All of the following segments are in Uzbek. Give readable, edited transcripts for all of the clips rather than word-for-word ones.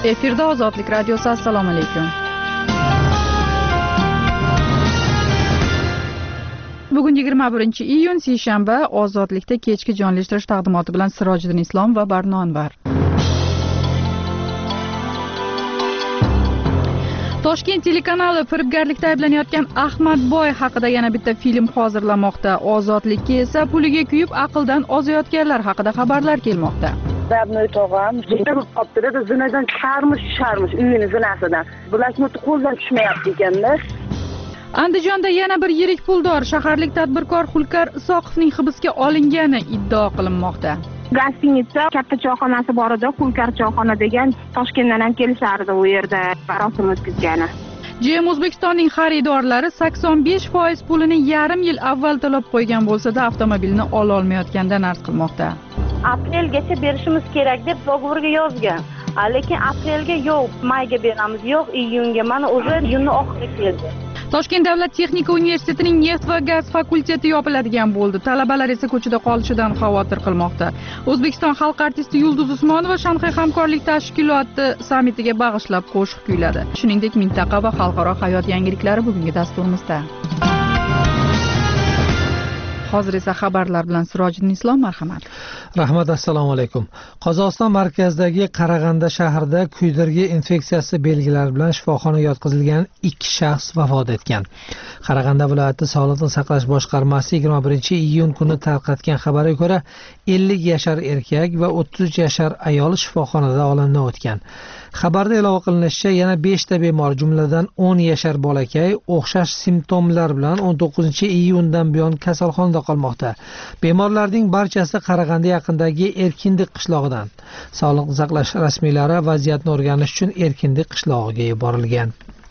Efirda Ozodlik radiosi. Assalomu alaykum. Bugun 21-iyun seshanba. Ozodlikda kechki jonlashtirish taqdimoti bilan Sirojiddin Islom va Barno Anvar. Toshkent telekanali firibgarlikda ayblanayotgan Ahmadboy haqida yana bitta film hozirlamoqda. Ozodlikka esa puliga kuyib aqldan ozayotganlar haqida xabarlar kelmoqda. Dabnoy tog'am zina qoptiradi, zinadan chiqarmish uyini zinasidan. Bularni qo'ldan tushmayapti ekanda. Andijonda yana bir yirik puldor shaharlik tadbirkor Xulkar Isoqovning hibsga olingani iddao qilinmoqda. Gostinitsa katta choyxonasi bor edi, Xulkar choyxona degan, Toshkentdan ham kelishardi u yerda marosim o'tkazgani. JM O'zbekistonning xaridorlari 85% pulini yarim yil avval to'lab qo'ygan bo'lsa-da, avtomobilni ola olmayotganidan arz qilmoqda. Aprelgacha berishimiz kerak deb do'g'riga yozgan. Lekin aprelga yo'q, mayga beramiz, yo'q iyunga. Mana o'sha iyunning oxiriga keldi. Toshkent davlat texnika universitetining neft va gaz fakulteti yopiladigan bo'ldi. Talabalar esa ko'chada qolishidan xavotir qilmoqda. O'zbekiston xalq artisti Yulduz Usmonova Shanxay hamkorlik tashkiloti sammitiga bag'ishlab qo'shiq kuyladi. Shuningdek, mintaqa va xalqaro hayot yangiliklari bugungi dasturimizda. Hozir esa xabarlar bilan Sirojiddin Islom, marhamat. Rahmat, assalomu alaykum. Qozog'iston markazidagi Qarag'anda shahrida kuydirgi infeksiyasi belgilari bilan shifoxonaga yotqizilgan 2 shaxs vafot etgan. Qarag'anda viloyati Sog'liqni saqlash boshqarmasi 21-iyun kuni tarqatgan xabarga ko'ra 50 yashar erkak va 33 yashar ayol shifoxonada olamdan o'tgan. Xabarda ilova qilinishicha, yana 5 ta bemor, jumladan 10 yashar bolakay o'xshash simptomlar bilan 19-iyundan buyon kasalxonada qolmoqda. Bemorlarning barchasi Qarag'anda yaqinidagi Erkindik qishlog'idan. Sog'liqni saqlash rasmiylari vaziyatni o'rganish uchun Erkindik qishlog'iga yuborilgan.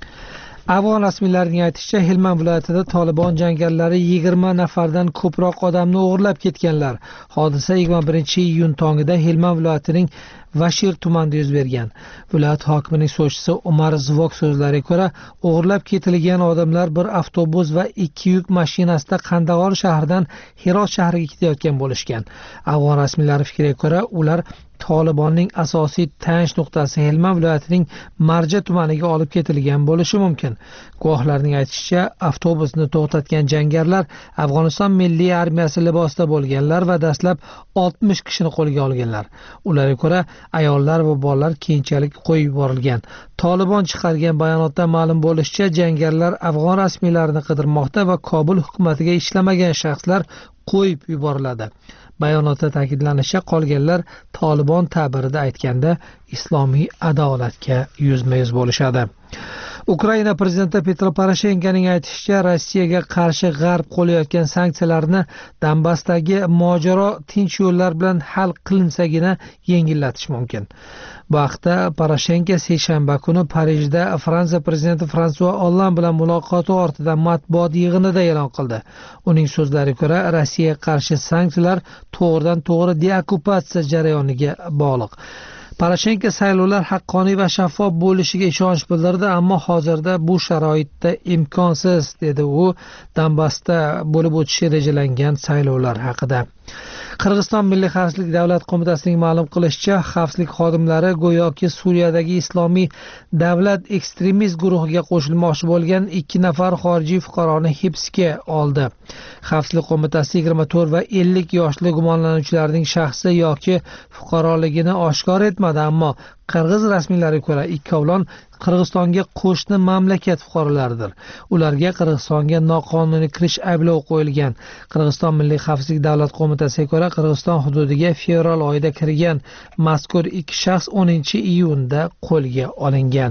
Afg'on rasmiylarining aytishicha, Helmand viloyatida Tolibon jangarilari 20 nafardan ko'proq odamni o'g'irlab ketganlar. Hodisa 21-iyun tongida Helmand viloyatining Vashir tumanida yuz bergan. Viloyat hokimining so'zchisi Umar Zvok so'zlariga ko'ra, o'g'irlab ketilgan odamlar bir avtobus va 2 yuk mashinasida Qandag'or shahridan Hirot shahriga ketayotgan bo'lishgan. Afg'on rasmiylari fikriga ko'ra, ular Tolibonning asosiy tayanch nuqtasi Helmand viloyatining Marja tumaniga olib ketilgan bo'lishi mumkin. Guvohlarning aytishicha, avtobusni to'xtatgan jangarilar Afg'oniston milliy armiyasi libosida bo'lganlar va dastlab 60 kishini qo'lga olganlar. Ularga ko'ra, ayollar va bolalar keyinchalik qo'yib yuborilgan. Tolibon chiqargan bayonotda ma'lum bo'lishicha, jangarilar afg'on rasmiylarini qidirmoqda va Kobul hukumatiga ishlamagan shaxslar qo'yib yuboriladi. Bayonotda ta'kidlanishicha, qolganlar Tolibon ta'birida aytganda islomiy adolatga yuzma-yuz bo'lishadi. Ukraina prezidenti Petro Poroshenkoning aytishicha, Rossiyaga qarshi G'arb qo'llayotgan sanksiyalarni Donbassdagi mojaro tinch yo'llar bilan hal qilinsagina yengillatish mumkin. Bu haqda Poroshenko seshanba kuni Parijda Fransiya prezidenti Fransua Olland bilan muloqoti ortidan matbuot yig'inida e'lon qildi. Uning so'zlariga ko'ra, Rossiyaga qarshi sanksiyalar to'g'ridan-to'g'ri deokkupatsiya jarayoniga bog'liq. Poroshenko saylovlar haqqoniy va shaffof bo'lishiga ishonch bildirdi, ammo hozirda bu sharoitda imkonsiz, dedi u Donbassda bo'lib o'tishi rejalangan saylovlar haqida. Qirg'iziston Milliy xavfsizlik davlat qo'mitasining ma'lum qilishicha, xavfsizlik xodimlari go'yoki Suriyadagi islomiy davlat ekstremist guruhiga qo'shilmoqchi bo'lgan 2 nafar xorijiy fuqaroni hibsga oldi. Xavfsizlik qo'mitasi 24 va 50 yoshli gumonlanuvchilarning shaxsi yoki fuqaroligini oshkor etmadi, ammo Qirg'iz rasmiylariga ko'ra ikkovlon Qirg'izistonga qo'shni mamlakat fuqarolaridir. Ularga Qirg'izistonga noqonuniy kirish ayblov qo'yilgan. Qirg'iziston Milliy xavfsizlik davlat qo'mitasiga ko'ra, Qirg'iziston hududiga fevral oyida kirgan mazkur 2 shaxs 10-iyunda qo'lga olingan.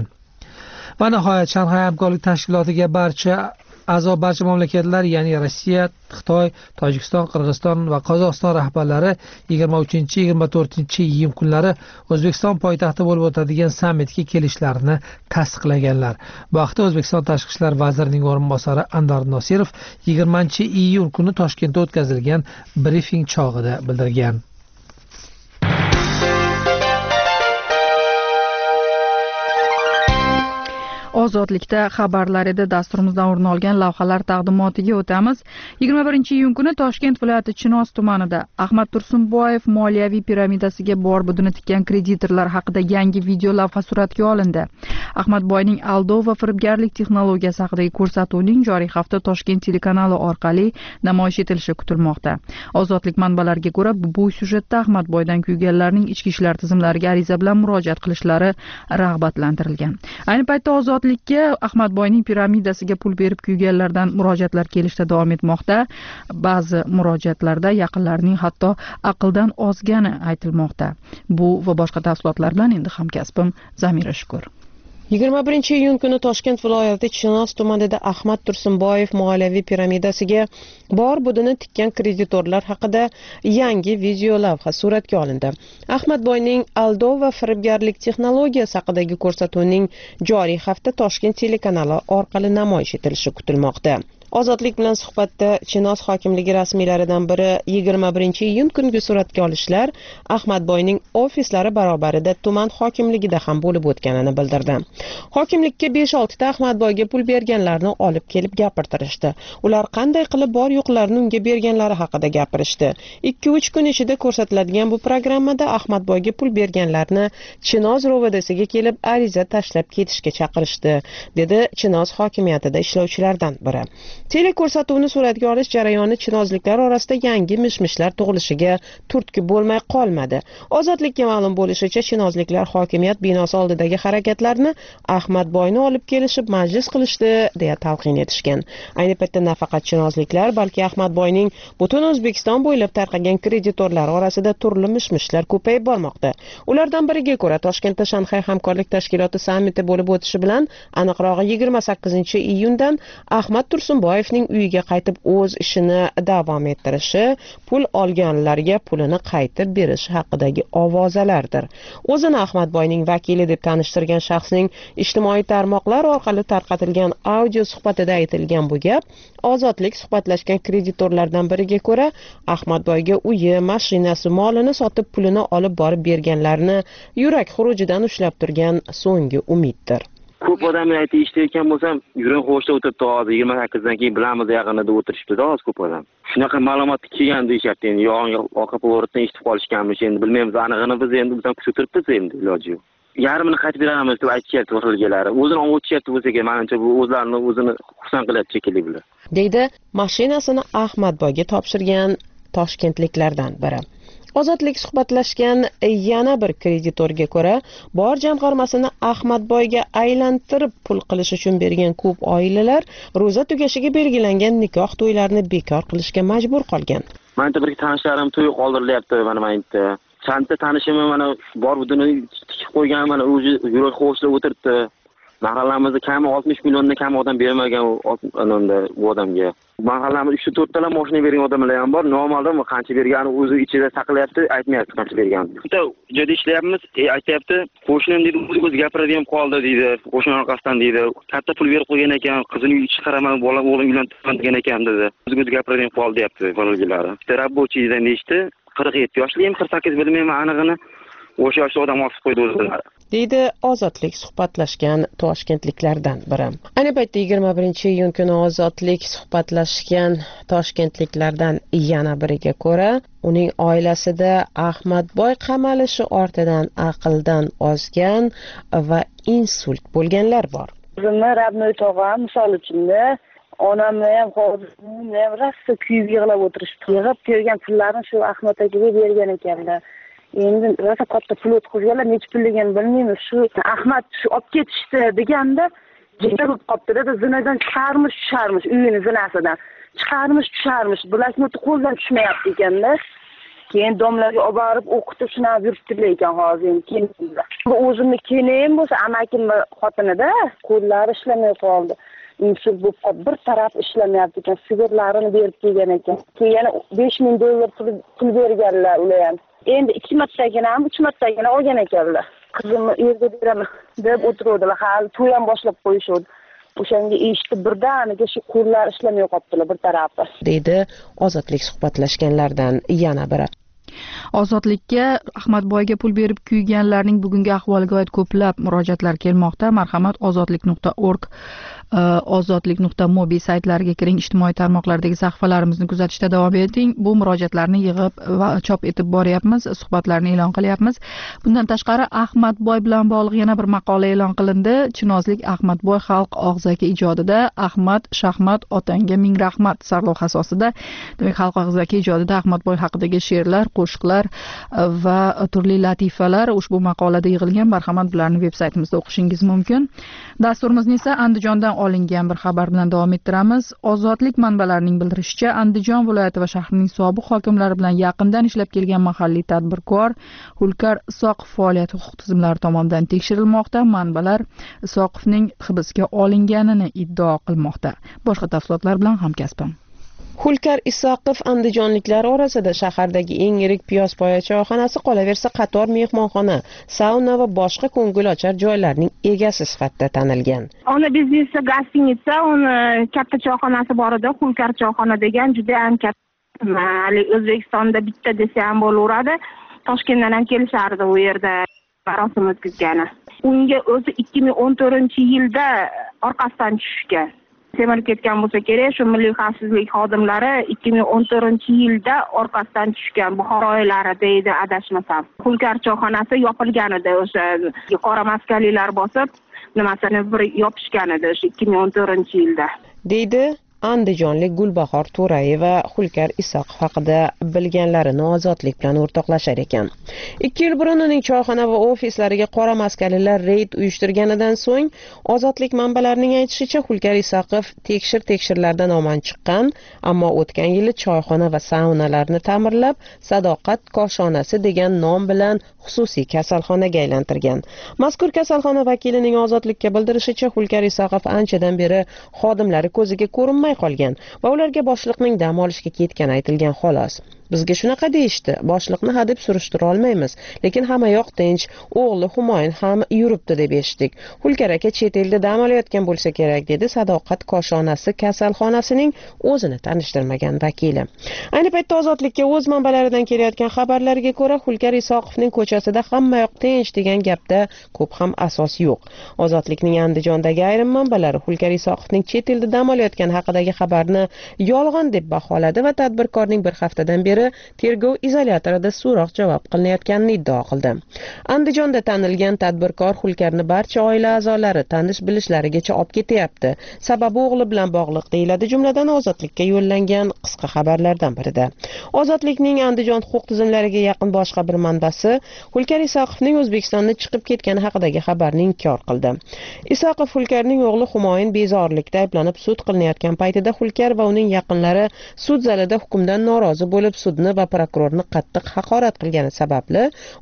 Va nihoyat Shanxay hamkorlik tashkilotiga barcha mamlakatlar, ya'ni Rossiya, Xitoy, Tojikiston, Qirg'iziston va Qozog'iston rahbarlari 23-24-iyun kunlari O'zbekiston poytaxti bo'lib o'tadigan sammitga kelishlarini tasdiqlaganlar. Bu haqda O'zbekiston Tashqi ishlar vazirining o'rinbosari Anvar Nosirov 20-iyun kuni Toshkentda o'tkazilgan brifing chog'ida bildirgan. Ozodlikda xabarlarida dasturimizdan o'rin olgan lavhalar taqdimotiga o'tamiz. 21-iyun kuni Toshkent viloyati Chinoz tumanida Ahmad Tursunboyev moliyaviy piramidasiga bor budini tikkan kreditorlar haqida yangi video lavha suratga olindi. Ahmadboyning aldov va firibgarlik texnologiyasi haqidagi ko'rsatuvning joriy hafta Toshkent telekanali orqali namoyish etilishi kutilmoqda. Ozodlik manbalariga ko'ra, bu syujetda Ahmadboydan kuyganlarning ichki ishlar tizimlariga ariza bilan murojaat qilishlari rag'batlantirilgan. Ayni paytda Ozodlikka Ahmadboyning piramidasiga pul berib kuyganlardan murojaatlar kelishda davom etmoqda. Ba'zi murojaatlarda yaqinlarining hatto aqldan ozgani aytilmoqda. Bu va boshqa tafsilotlar bilan endi hamkasbim Zamira Shukur. 21-iyun kuni Toshkent viloyati Chinoz tumanida Ahmad Tursunboyev moliyaviy piramidasiga bor budini tikkan kreditorlar haqida yangi video lavha suratga olindi. Ahmadboyning aldov va firibgarlik texnologiyasi haqidagi ko'rsatuvning joriy hafta Toshkent telekanali orqali namoyish etilishi kutilmoqda. Ozodlik bilan suhbatda Chinoz hokimligi rasmiylaridan biri 21-iyun kungi suratga olishlar Ahmadboyning ofislari barobarida tuman hokimligida ham bo'lib o'tganini bildirdi. Hokimlikka 5-6 ta Ahmadboyga pul berganlarni olib kelib gapirtirishdi. Ular qanday qilib bor yo'qlarini unga berganlari haqida gapirishdi. 2-3 kun ichida ko'rsatiladigan bu programmada Ahmadboyga pul berganlarni Chinoz ro'vadasiga kelib ariza tashlab ketishga chaqirishdi, dedi Chinoz hokimiyatida ishlovchilardan biri. Teleko'rsatuvni suratga olish jarayoni chinozliklar orasida yangi mish-mishlar tug'ilishiga turtki bo'lmay qolmadi. Ozodlikka ma'lum bo'lishicha, chinozliklar hokimiyat binosi oldidagi harakatlarni Ahmadboyni olib kelishib majlis qilishdi deya talqin etishgan. Ayni paytda nafaqat chinozliklar, balki Ahmadboyning butun O'zbekiston bo'ylab tarqagan kreditorlar orasida turli mish-mishlar ko'payib bormoqda. Ulardan biriga ko'ra, Toshkentda Shanxay hamkorlik tashkiloti sammiti bo'lib o'tishi bilan, aniqrog'i 28-iyundan Ahmad Tursunboyevning uyiga qaytib o'z ishini davom ettirishi, pul olganlarga pulini qaytib berish haqidagi ovozalardir. O'zini Ahmadboyning vakili deb tanishtirgan shaxsning ijtimoiy tarmoqlar orqali tarqatilgan audio suhbatida aytilgan bu gap, Ozodlik suhbatlashgan kreditorlardan biriga ko'ra, Ahmadboyga uyi, mashinasi, molini sotib pulini olib borib berganlarni yurak xurujidan ushlab turgan so'nggi umiddir. Ko'p odamlar aytib eshitayotgan bo'lsam, yurak ho'shda o'tiribdi, hozir 28dan keyin bilamiz yaqinida o'tirishibdi-da, hozir ko'p odam. Shunaqa ma'lumot kelgan deyishyapti, endi yog'in oqa pulordan eshitib qolishganmiz, endi bilmaymiz anig'ini, biz endi bizdan kutib turibmiz endi iloji yo'q. Yarmini qaytib beramiz deb aytishyapti o'g'ilgalari. O'zini o'tishyapti bo'lsa-ki, menimcha bu o'zlarini o'zini xursand qilyapti shekilli bular. Deydi mashinasini Ahmadboyga topshirgan toshkentliklardan biri. Ozodlik suhbatlashgan yana bir kreditorga ko'ra, bor jamg'armasini Ahmadboyga aylantirib pul qilish uchun bergan ko'p oilalar ro'za tugashiga belgilangan nikoh to'ylarini bekor qilishga majbur qolgan. Menimcha bir tanishlarim to'y qoldirilyapti mana menimcha. Chanta tanishim mana bor budini tikib qo'ygan, mana o'zi yurak ho'shda o'tiribdi. Mahallamizda kami 60 milliondan kam odam bermagan bu odamga. Mahallamizda 3-4 ta mashina bergan odamlar ham bor. Normalda qancha bergani o'zi ichida saqlayapti, aytmayapti qancha bergani. Bitta joyda ishlayapmiz, aytayapti, qo'shnim dedi, o'zi gapiradigan qoldi deydi, qo'shni orqasidan deydi. Katta pul berib qo'ygan ekan, qizini ish qaraman, bolam o'g'lim uylantirgan degan ekan dedi. O'zi gapiradigan qoldi deyapti bolalar. Bitta rabbochiydan deydi, 47 yoshli, 48 bilmayman anig'ini. O'sha yoshli odam osib qo'ydi o'zlari. Deydi Ozodlik suhbatlashgan toshkentliklardan biri. Ayni paytda 21-iyun kuni Ozodlik suhbatlashgan toshkentliklardan yana biriga ko'ra, uning oilasida Ahmadboy qamalishi ortidan aqldan ozgan va insult bo'lganlar bor. O'zimni Rabnoy tog'am misol uchunda onamni ham hozirni ham rasta kuyib yig'lab o'tirishdi. Yig'ib kelgan pullarini shu Ahmad akaga bergan ekanlar. Endi rosa katta pul o'tkazganlar, necha pulligini bilmaymiz. Shu Ahmad shu olib ketishdi deganda jiddiy bo'lib qoldi-da, zinadan chiqarmish, uyini zinasidan chiqarmish. Bularni qo'ldan tushmayapti ekanda. Keyin domlarga olib borib o'qitib shunday yuribdilar ekan hozir. Keyin o'zimni kelim bo'lsa, amakim xotinida qo'llari ishlamay qoldi. Insult bo'lib qolib, bir taraf ishlamayapti ekan, sigirlarini berib kelgan ekan. Keyin $5000 pul berganlar ular ham. Endi 2 martagina ham 3 martagina olgan ekanlar. Qizimni yerga beraman deb o'tiruvdilar. Hali to'y ham boshlab qo'yishdi. O'shanga eshitib birdaniga shu qo'llar ishlamay qolibdilar bir tarafi. Deydi Ozodlik suhbatlashganlardan yana biri. Ozodlikka Ahmadboyga pul berib kuyganlarning bugungi ahvoliga oid ko'plab murojaatlar kelmoqda. Marhamat, ozodlik.org, ozodlik.mobi saytlariga kiring, ijtimoiy tarmoqlardagi sahifalarimizni kuzatishda davom eting. Bu murojaatlarni yig'ib va chop etib boryapmiz, suhbatlarni e'lon qilyapmiz. Bundan tashqari Ahmadboy bilan bog'liq yana bir maqola e'lon qilindi. Chinozlik Ahmadboy xalq og'zaki ijodida Ahmad Shahmat otanga ming rahmat sarlavha asosida, demak xalq og'zaki ijodida Ahmadboy haqidagi she'rlar, qo'shiqlar va turli latifalar ushbu maqolada yig'ilgan. Marhamat, bularni veb-saytimizda o'qishingiz mumkin. Dasturimizni esa Andijondan olingan bir xabar bilan davom ettiramiz. Ozodlik manbalarining bildirishicha, Andijon viloyati va shahrining sobiq hokimlari bilan yaqindan ishlab kelgan mahalliy tadbirkor Hulkar Isoqov faoliyati huquq tizimlari tomonidan tekshirilmoqda. Manbalar Isoqovning hibsga olinganini iddao qilmoqda. Boshqa tafsilotlar bilan hamkasbim. Hulkar Isoqov andijonliklar orasida shahardagi eng yirik piyozpoya choyxonasi, qolaversa qator mehmonxona, sauna va boshqa ko'ngilochar joylarning egasi sifatida tanilgan. Ona biznesi gostinitsa, uni katta choyxonasi bor edi, Hulkar choyxona degan juda ham katta. O'zbekistonda bitta desa ham bo'laveradi. Toshkentdan ham kelishardi u yerda marosim o'tkazgani. Unga o'zi 2014-yilda orqasidan tushgan. Semirib ketgan bo'lsa kerak, shu milliy xavfsizlik xodimlari 2014-yilda orqasidan tushgan Buxoroylari deydi adashmasam. Hulkar choyxonasi yopilgan edi, o'sha qora maskalilar bosib, nimasini bir yopishgan edi o'sha 2014-yilda. Deydi andijonlik Gulbahor To'rayeva Hulkar Isoqov haqida bilganlarini Ozodlik bilan o'rtoqlashar ekan. 2 yil burun uning choyxona va ofislariga qora maskalilar reyd uyushtirganidan so'ng Ozodlik manbalarining aytishicha, Hulkar Isoqov tekshirlardan omon chiqqan, ammo o'tgan yili choyxona va saunalarni ta'mirlab, Sadoqat koshonasi degan nom bilan xususiy kasalxonaga aylantirgan. Mazkur kasalxona vakilining Ozodlikka bildirishicha, Hulkar Isoqov anchadan beri xodimlari ko'ziga ko'rinmay qolgan va ularga boshliqning dam olishga ketgani aytilgan xolos. Bizga shunaqa deyishdi, boshliqni hadeb surishtira olmaymiz, lekin hamma yoq tinch, o'g'li Humoyun ham yuribdi deb eshitdik. Hulkar aka chet elda dam olayotgan bo'lsa kerak, dedi Sadoqat koshonasi kasalxonasining o'zini tanishtirmagan vakili. Ayni paytda Ozodlikka o'z manbalaridan kelayotgan xabarlarga ko'ra, Hulkar Isoqovning ko'chasida hamma yoq tinch degan gapda ko'p ham asos yo'q. Ozodlikning Andijondagi ayrim manbalari Hulkar Isoqovning chet elda dam olayotgan haqidagi xabarni yolg'on deb baholadi va tadbirkorning bir haftadan beri tergov izolyatorida so'roq javob qilinayotganini iddao qildi. Andijonda tanilgan tadbirkor Hulkarni barcha oila a'zolari tanish bilishlarigacha olib ketyapti. Sababi o'g'li bilan bog'liq deyiladi, jumladan Ozodlikka yo'llangan qisqa xabarlardan birida. Ozodlikning Andijon huquq tizimlariga yaqin boshqa bir manbasi Hulkar Isoqovning O'zbekistondan chiqib ketgani haqidagi xabarni inkor qildi. Isoqov Hulkarning o'g'li Humoyun bezorilikda ayblanib sud qilinayotgan paytida Hulkar va uning yaqinlari sud zalida hukmdan norozi bo'lib sudni va prokurorni qattiq haqorat qilgani sababli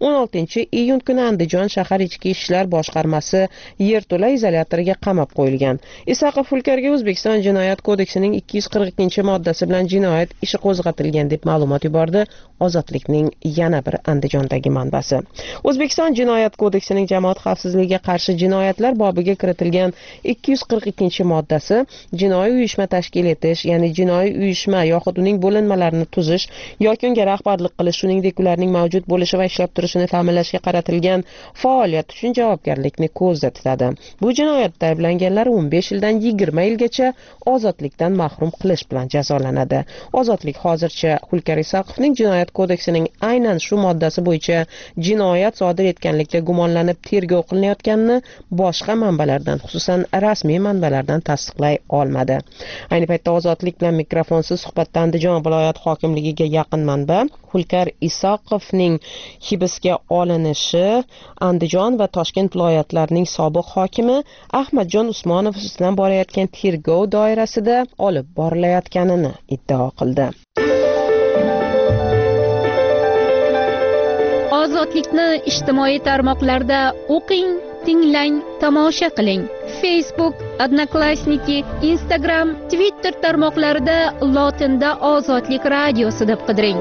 16-iyun kuni Andijon shahar ichki ishlar boshqarmasi yerto'la izolyatoriga qamab qo'yilgan. Isoqov Hulkarga O'zbekiston Jinoyat kodeksining 242-moddasi bilan jinoyat ishi qo'zg'atilgan deb ma'lumot yubordi Ozodlikning yana bir Andijondagi manbasi. O'zbekiston Jinoyat kodeksining jamoat xavfsizligiga qarshi jinoyatlar bobiga kiritilgan 242-moddasi jinoiy uyushma tashkil etish, ya'ni jinoiy uyushma yoxud uning bo'linmalarini tuzish yoki unga rahbarlik qilish, shuningdek ularning mavjud bo'lishi va ishlab turishini ta'minlashga qaratilgan faoliyat uchun javobgarlikni ko'zda tutadi. Bu jinoyatda ayblanganlar 15 yildan 20 yilgacha ozodlikdan mahrum qilish bilan jazolanadi. Ozodlik hozircha Hulkar Isoqovning Jinoyat kodeksining aynan shu moddasi bo'yicha jinoyat sodir etganlikda gumonlanib tergov qilinayotganini boshqa manbalardan, xususan rasmiy manbalardan tasdiqlay olmadi. Ayni paytda Ozodlik bilan mikrofonsiz suhbatda Andijon viloyat hokimligiga yaqin manba Hulkar Isoqovning hibsga olinishi Andijon va Toshkent viloyatlarining sobiq hokimi Ahmadjon Usmonov ustidan borayotgan tergov doirasida olib borilayotganini iddao qildi. Ozodlikni ijtimoiy tarmoqlarda o'qing, tinglang, tomosha qiling. Facebook, Odnoklassniki, Instagram, Twitter tarmoqlarida lotinda Ozodlik radiosi deb qidiring.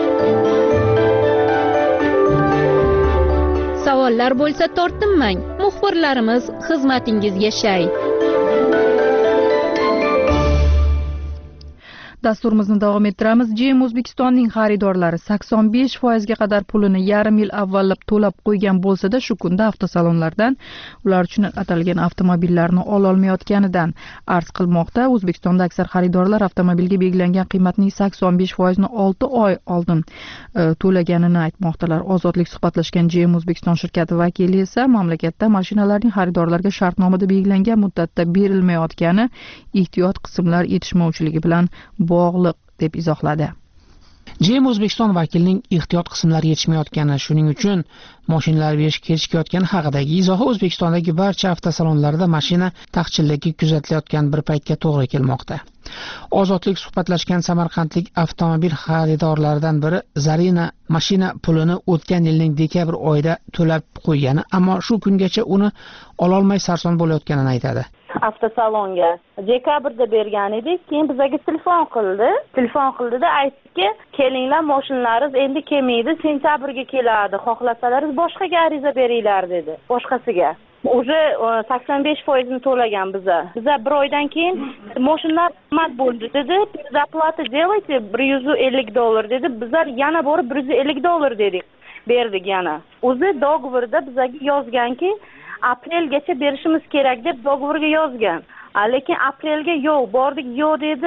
Savollar bo'lsa tortinmang, muxbirlarimiz xizmatingizga shay. Dasturimizni davom ettiramiz. GM O'zbekistonning xaridorlari 85% ga qadar pulini yarim yil avvallab to'lab qo'ygan bo'lsa-da, shu kunda avtosalonlardan ular uchun atalgan avtomobillarni ola olmayotganidan arz qilmoqda. O'zbekistonda aksar xaridorlar avtomobilga belgilangan qiymatning 85% ni 6 oy oldin to'laganini aytmoqdalar. Ozodlik suhbatlashgan GM O'zbekiston shirkati vakili esa mamlakatda mashinalarning xaridorlarga shartnomada belgilangan muddatda berilmayotgani ehtiyot qismlar yetishmovchiligi bilan bog'liq deb izohladi. GM O'zbekiston vakilining ehtiyot qismlari yetishmayotgani, shuning uchun mashinalar berish kechikayotgani haqidagi izohi O'zbekistondagi barcha avtosalonlarda mashina taqchilligi kuzatilayotgan bir paytga to'g'ri kelmoqda. Ozodlik suhbatlashgan samarqandlik avtomobil xaridorlaridan biri Zarina mashina pulini o'tgan yilning dekabr oyida to'lab qo'ygani, ammo shu kungacha uni ololmay sarson bo'layotganini aytadi. Avtosalonga dekabrda bergan edik, keyin bizga telefon qildida aytdiki, kelinglar, mashinalaringiz endi kelmaydi, sentabrga keladi, xohlasalaringiz boshqaga ariza beringlar dedi. Boshqasiga уже 85% ni to'lagan biza bir oydan keyin mashinalar qimmat bo'ldi dedi, zaplata делайте $150 dedi. Bizlar yana borib $150 dedik, berdik yana. O'zi dogovorda bizga yozganki, aprelgacha berishimiz kerak deb dogovorga yozgan. Lekin aprelga yo'q, bordik yo'q dedi,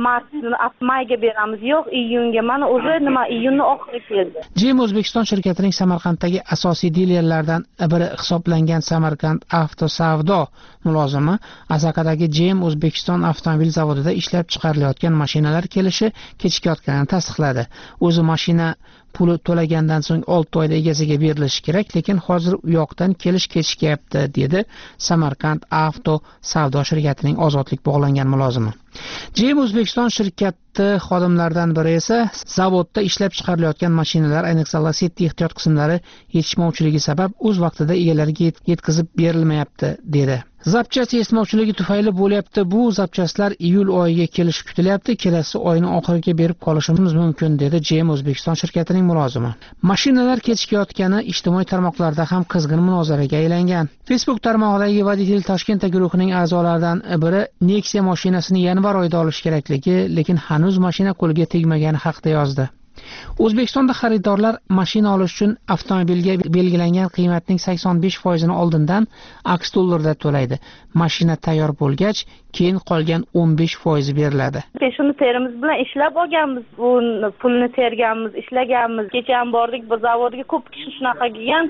mayga beramiz, yo'q, iyunga. Mana o'zi iyunning oxiri keldi. GM O'zbekiston shirkatining Samarqanddagi asosiy dilerlardan biri hisoblangan Samarqand Avtosavdo mulozimi Asaqadagi GM O'zbekiston avtomobil zavodida ishlab chiqarilayotgan mashinalar kelishi kechikayotganini tasdiqladi. O'zi mashina puli to'lagandan so'ng 6 oyda egasiga berilishi kerak, lekin hozir u yoqdan kelish kechikyapti, dedi Samarqand Avto Savdo shirkatining ozodlik bog'langan mulozimi. GM O'zbekiston shirkati xodimlaridan biri esa zavodda ishlab chiqarilayotgan mashinalar, ayniqsa Lacetti ehtiyot qismlari yetishmovchiligi sabab o'z vaqtida egalariga yetkazib berilmayapti, dedi. Zapchast yetishmovchiligi tufayli bo'lyapti. Bu zapchastlar iyul oyiga kelishi kutilyapti. Kelasi oyning oxiriga berib qolishimiz mumkin, dedi GM O'zbekiston shirkatining mulozimi. Mashinalar kechikayotgani ijtimoiy tarmoqlarda ham qizg'in munozaraga aylangan. Facebook tarmog'idagi Voditelь Toshkent guruhining a'zolaridan biri Nexia mashinasini yanvar oyida olish kerakligi, lekin hanuz mashina qo'lga tegmagani haqida yozdi. O'zbekistonda xaridorlar mashina olish uchun avtomobilga belgilangan qiymatning 85% ni oldindan aks dollarda to'laydi. Mashina tayyor bo'lgach, keyin qolgan 15% beriladi. Shuni terimiz bilan ishlab olganmiz, bu pulni terganmiz, ishlaganmiz. Kecha ham bordik, bu zavodga ko'p kishi shunaqa degan,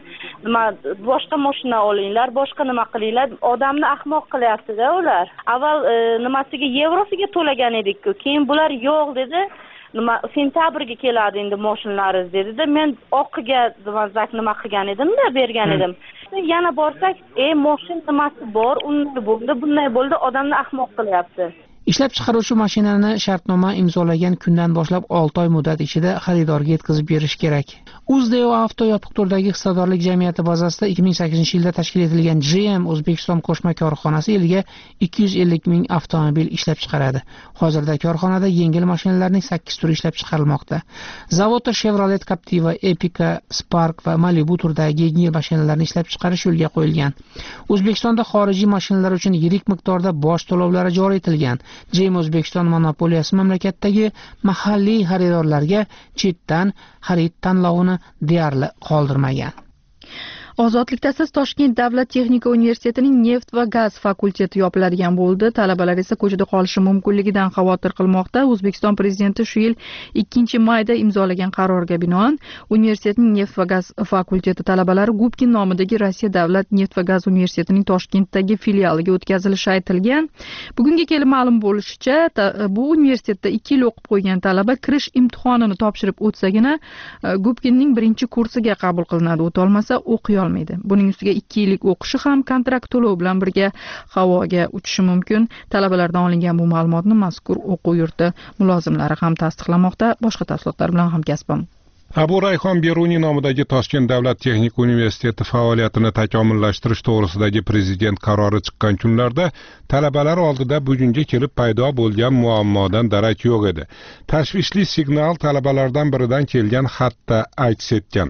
boshqa mashina olinglar, boshqa nima qilinglar, odamni ahmoq qilyapti-da ular. Avval nimasiga yevrosiga to'lagan edik-ku, keyin bular yo'q dedi. Sentabrga keladi endi mashinalaringiz dedi-da, men oqiga nima qilgan edim-da, bergan edim. Yana borsak, mashin nimasi bor, bunday bo'ldi, odamni ahmoq qilyapti. Ishlab chiqaruvchi mashinani shartnoma imzolagan kundan boshlab 6 oy muddat ichida xaridorga yetkazib berish kerak. Uzdeo Avto yopiq turdagi hissadorlik jamiyati bazasida 2008-yilda tashkil etilgan GM O'zbekiston qo'shma korxonasi yiliga 250 ming avtomobil ishlab chiqaradi. Hozirda korxonada yengil mashinalarning 8 turi ishlab chiqarilmoqda. Zavodda Chevrolet Captiva, Epica, Spark va Malibu turdagi yengil mashinalarni ishlab chiqarish yo'lga qo'yilgan. O'zbekistonda xorijiy mashinalar uchun yirik miqdorda boj to'lovlari joriy etilgan. GM O'zbekiston monopoliyasi mamlakatdagi mahalliy xaridorlarga chetdan xarid tanlovini deyarli qoldirmagan. Ozodlikda siz Toshkent davlat texnika universitetining neft va gaz fakulteti yopiladigan bo'ldi. Talabalar esa ko'chada qolishi mumkinligidan xavotir qilmoqda. O'zbekiston prezidenti shu yil 2-mayda imzolagan qarorga binoan universitetning neft va gaz fakulteti talabalari Gubkin nomidagi Rossiya davlat neft va gaz universitetining Toshkentdagi filialiga o'tkazilishi aytilgan. Bugunga kelib ma'lum bo'lishicha, bu universitetda 2 yil o'qib qo'ygan talaba kirish imtihonini topshirib o'tsagina Gubkinning 1-kursiga qabul qilinadi. O'tolmasa o'qiy olmaydi. Buning ustiga 2 yillik o'qishi ham kontrakt to'lov bilan birga havoga uchishi mumkin. Talabalardan olingan bu ma'lumotni mazkur o'quv yurti mulozimlari ham tasdiqlamoqda. Boshqa tafsilotlar bilan hamkasbim Abu Rayhon Beruniy nomidagi Toshkent davlat texnika universiteti faoliyatini takomillashtirish to'g'risidagi prezident qarori chiqqan kunlarda talabalar oldida bugunga kelib paydo bo'lgan muammodan darak yo'q edi. Tashvishli signal talabalardan biridan kelgan xatda aks etgan.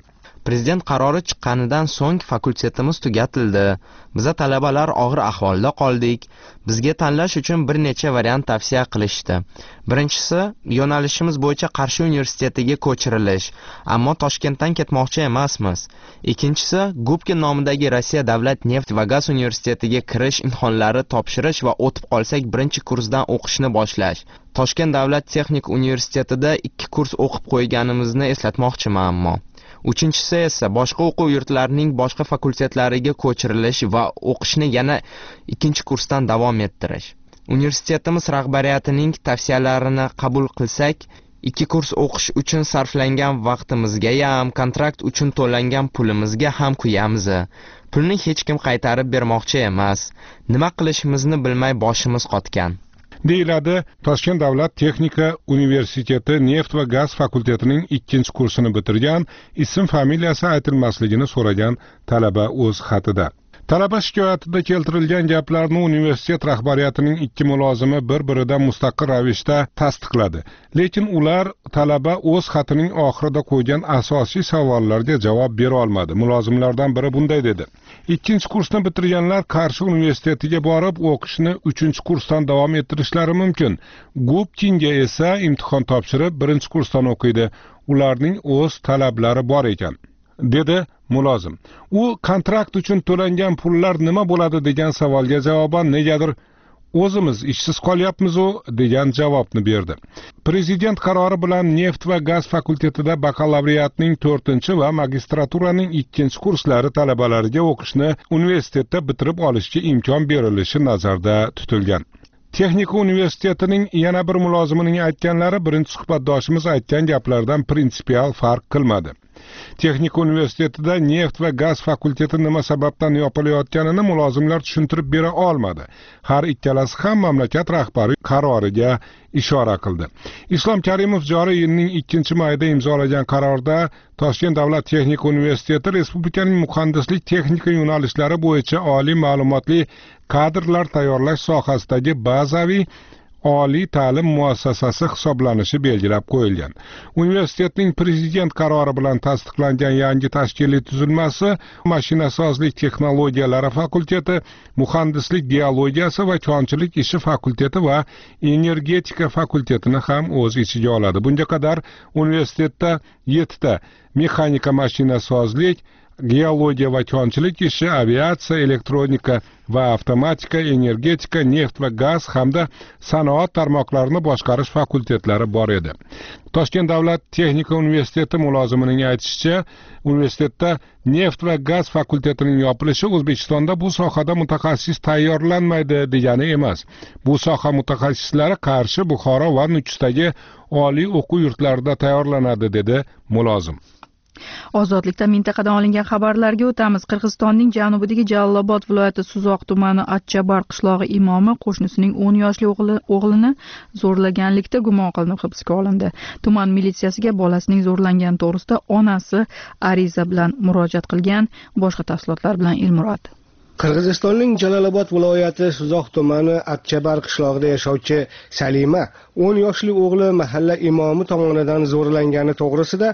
Prezident qarori chiqqanidan so'ng fakultetimiz tugatildi. Biza talabalar og'ir ahvolda qoldik. Bizga tanlash uchun bir necha variant tavsiya qilishdi. Birinchisi, yo'nalishimiz bo'yicha Qarshi universitetiga ko'chirilish, ammo Toshkentdan ketmoqchi emasmiz. Ikkinchisi, Gubkin nomidagi Rossiya davlat neft va gaz universitetiga kirish imtihonlari topshirish va o'tib qolsak birinchi kursdan o'qishni boshlash. Toshkent davlat texnik universitetida 2 kurs o'qib qo'yganimizni eslatmoqchiman ammo. Uchinchisi esa boshqa o'quv yurtlarining boshqa fakultetlariga ko'chirilish va o'qishni yana 2-kursdan davom ettirish. Universitetimiz rahbariyatining tavsiyalarini qabul qilsak, 2 kurs o'qish uchun sarflangan vaqtimizga ham, kontrakt uchun to'langan pulimizga ham kuyamiz. Pulni hech kim qaytarib bermoqchi emas. Nima qilishimizni bilmay boshimiz qotgan. deyiladi Toshkent davlat texnika universiteti neft va gaz fakultetining 2-kursini bitirgan, ism familiyasi aytilmasligini so'ragan talaba o'z xatida. Talaba shikoyatida keltirilgan gaplarni universitet rahbariyatining 2 mulozimi bir-biridan mustaqil ravishda tasdiqladi. Lekin ular talaba o'z xatining oxirida qo'ygan asosiy savollarga javob bera olmadi. Mulozimlardan biri bunday dedi: 2-kursni bitirganlar Qarshi universitetiga borib o'qishni 3-kursdan davom ettirishlari mumkin. Gubkinga esa imtihon topshirib 1-kursdan o'qiydi. Ularning o'z talablari bor ekan, dedi mulozim. U kontrakt uchun to'langan pullar nima bo'ladi degan savolga javoban negadir o'zimiz ishsiz qolyapmiz-u degan javobni berdi. Prezident qarori bilan neft va gaz fakultetida bakalavriatning 4 va magistraturaning 2-kurslari talabalariga o'qishni universitetda bitirib olishga imkon berilishi nazarda tutilgan. Texnika universitetining yana bir mulozimining aytganlari birinchi suhbatdoshimiz aytgan gaplardan prinsipial farq qilmadi. Texnika universitetida neft va gaz fakulteti nima sababdan yopilayotganini mulozimlar tushuntirib bera olmadi. Har ikkalasi ham mamlakat rahbari qaroriga ishora qildi. Islom Karimov joriy yilning 2-mayida imzolagan qarorda Toshkent davlat texnika universiteti respublikaning muhandislik texnika yo'nalishlari bo'yicha oliy ma'lumotli kadrlar tayyorlash sohasidagi bazaviy oliy ta'lim muassasasi hisoblanishi belgilab qo'yilgan. Universitetning prezident qarori bilan tasdiqlangan yangi tashkiliy tuzilmasi mashinasozlik texnologiyalari fakulteti, muhandislik geologiyasi va konchilik ishi fakulteti va energetika fakultetini ham o'z ichiga oladi. Bunga qadar universitetda 7 ta mexanika, mashinasozlik, geologiya va konchilik ishi, aviatsiya, elektronika va avtomatika, energetika, neft va gaz hamda sanoat tarmoqlarini boshqarish fakultetlari bor edi. Toshkent davlat texnika universiteti mulozimining aytishicha, universitetda neft va gaz fakultetining yopilishi O'zbekistonda bu sohada mutaxassis tayyorlanmaydi degani emas. Bu soha mutaxassislari Qarshi, Buxoro va Nukusdagi oliy o'quv yurtlarida tayyorlanadi, dedi mulozim. Ozodlikda mintaqadan olingan xabarlarga o'tamiz. Qirg'izistonning janubidagi Jalolobod viloyati Suzoq tumani Atchabar qishlog'i imomi qo'shnisining 10 yoshli o'g'lini zo'rlaganlikda gumon qilinib hibsga olindi. Tuman militsiyasiga bolasining zo'rlangani to'g'risida onasi ariza bilan murojaat qilgan. Boshqa tafsilotlar bilan Ilmurod. Qirg'izistonning Jalolobod viloyati Suzoq tumani Atchabar qishlog'ida yashovchi Salima 10 yoshli o'g'li mahalla imomi tomonidan zo'rlangani to'g'risida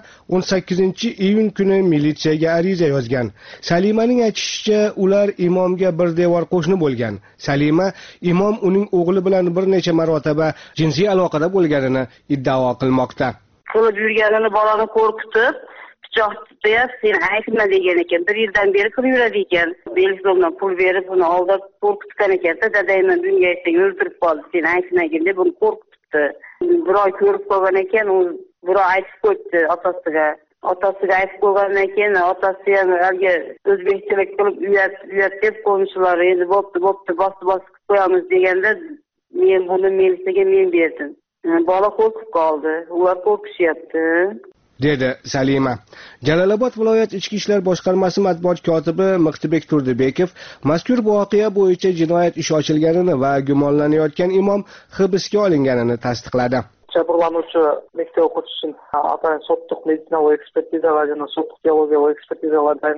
18-iyun kuni militsiyaga ariza yozgan. Salimaning aytishicha, ular imomga bir devor qo'shni bo'lgan. Salima imom uning o'g'li bilan bir necha marotaba jinsiy aloqada bo'lganini iddao qilmoqda. Qilib yurganini bolani qo'rqitib pichoqda sen aytma degan ekan. 1 yildan beri qilib yuradi ekan. Belgidan pul berib uni aldab qo'rqitgan ekan. Dadayman bunga aytding, o'ldirib qoldi, sen aytmagin deb uni qo'rqitdi. Bir oy ko'rib qolgan ekan, u bir oy aytib qo'ydi otasiga. Otasiga aytib qo'ygandan keyin otasi ham haligi o'zbekchalik qilib uyat deb qo'nishlari endi bo'pti bosib qo'yamiz deganda men buni militsiyaga berdim. Bola qo'rqib qoldi. Ular qo'rqishyapti, dedi Salima. Jalolobod viloyat ichki ishlar boshqarmasi matbuot kotibi Miqtibek Turdibekov mazkur voqea bo'yicha jinoyat ishi ochilganini va gumonlanayotgan imom hibsga olinganini tasdiqladi. Jabrlanuvchi maktab o'quvchisini atayin sotliq meditsinалық ekspertiza va sotliq geologiya ekspertizalar tayinlab,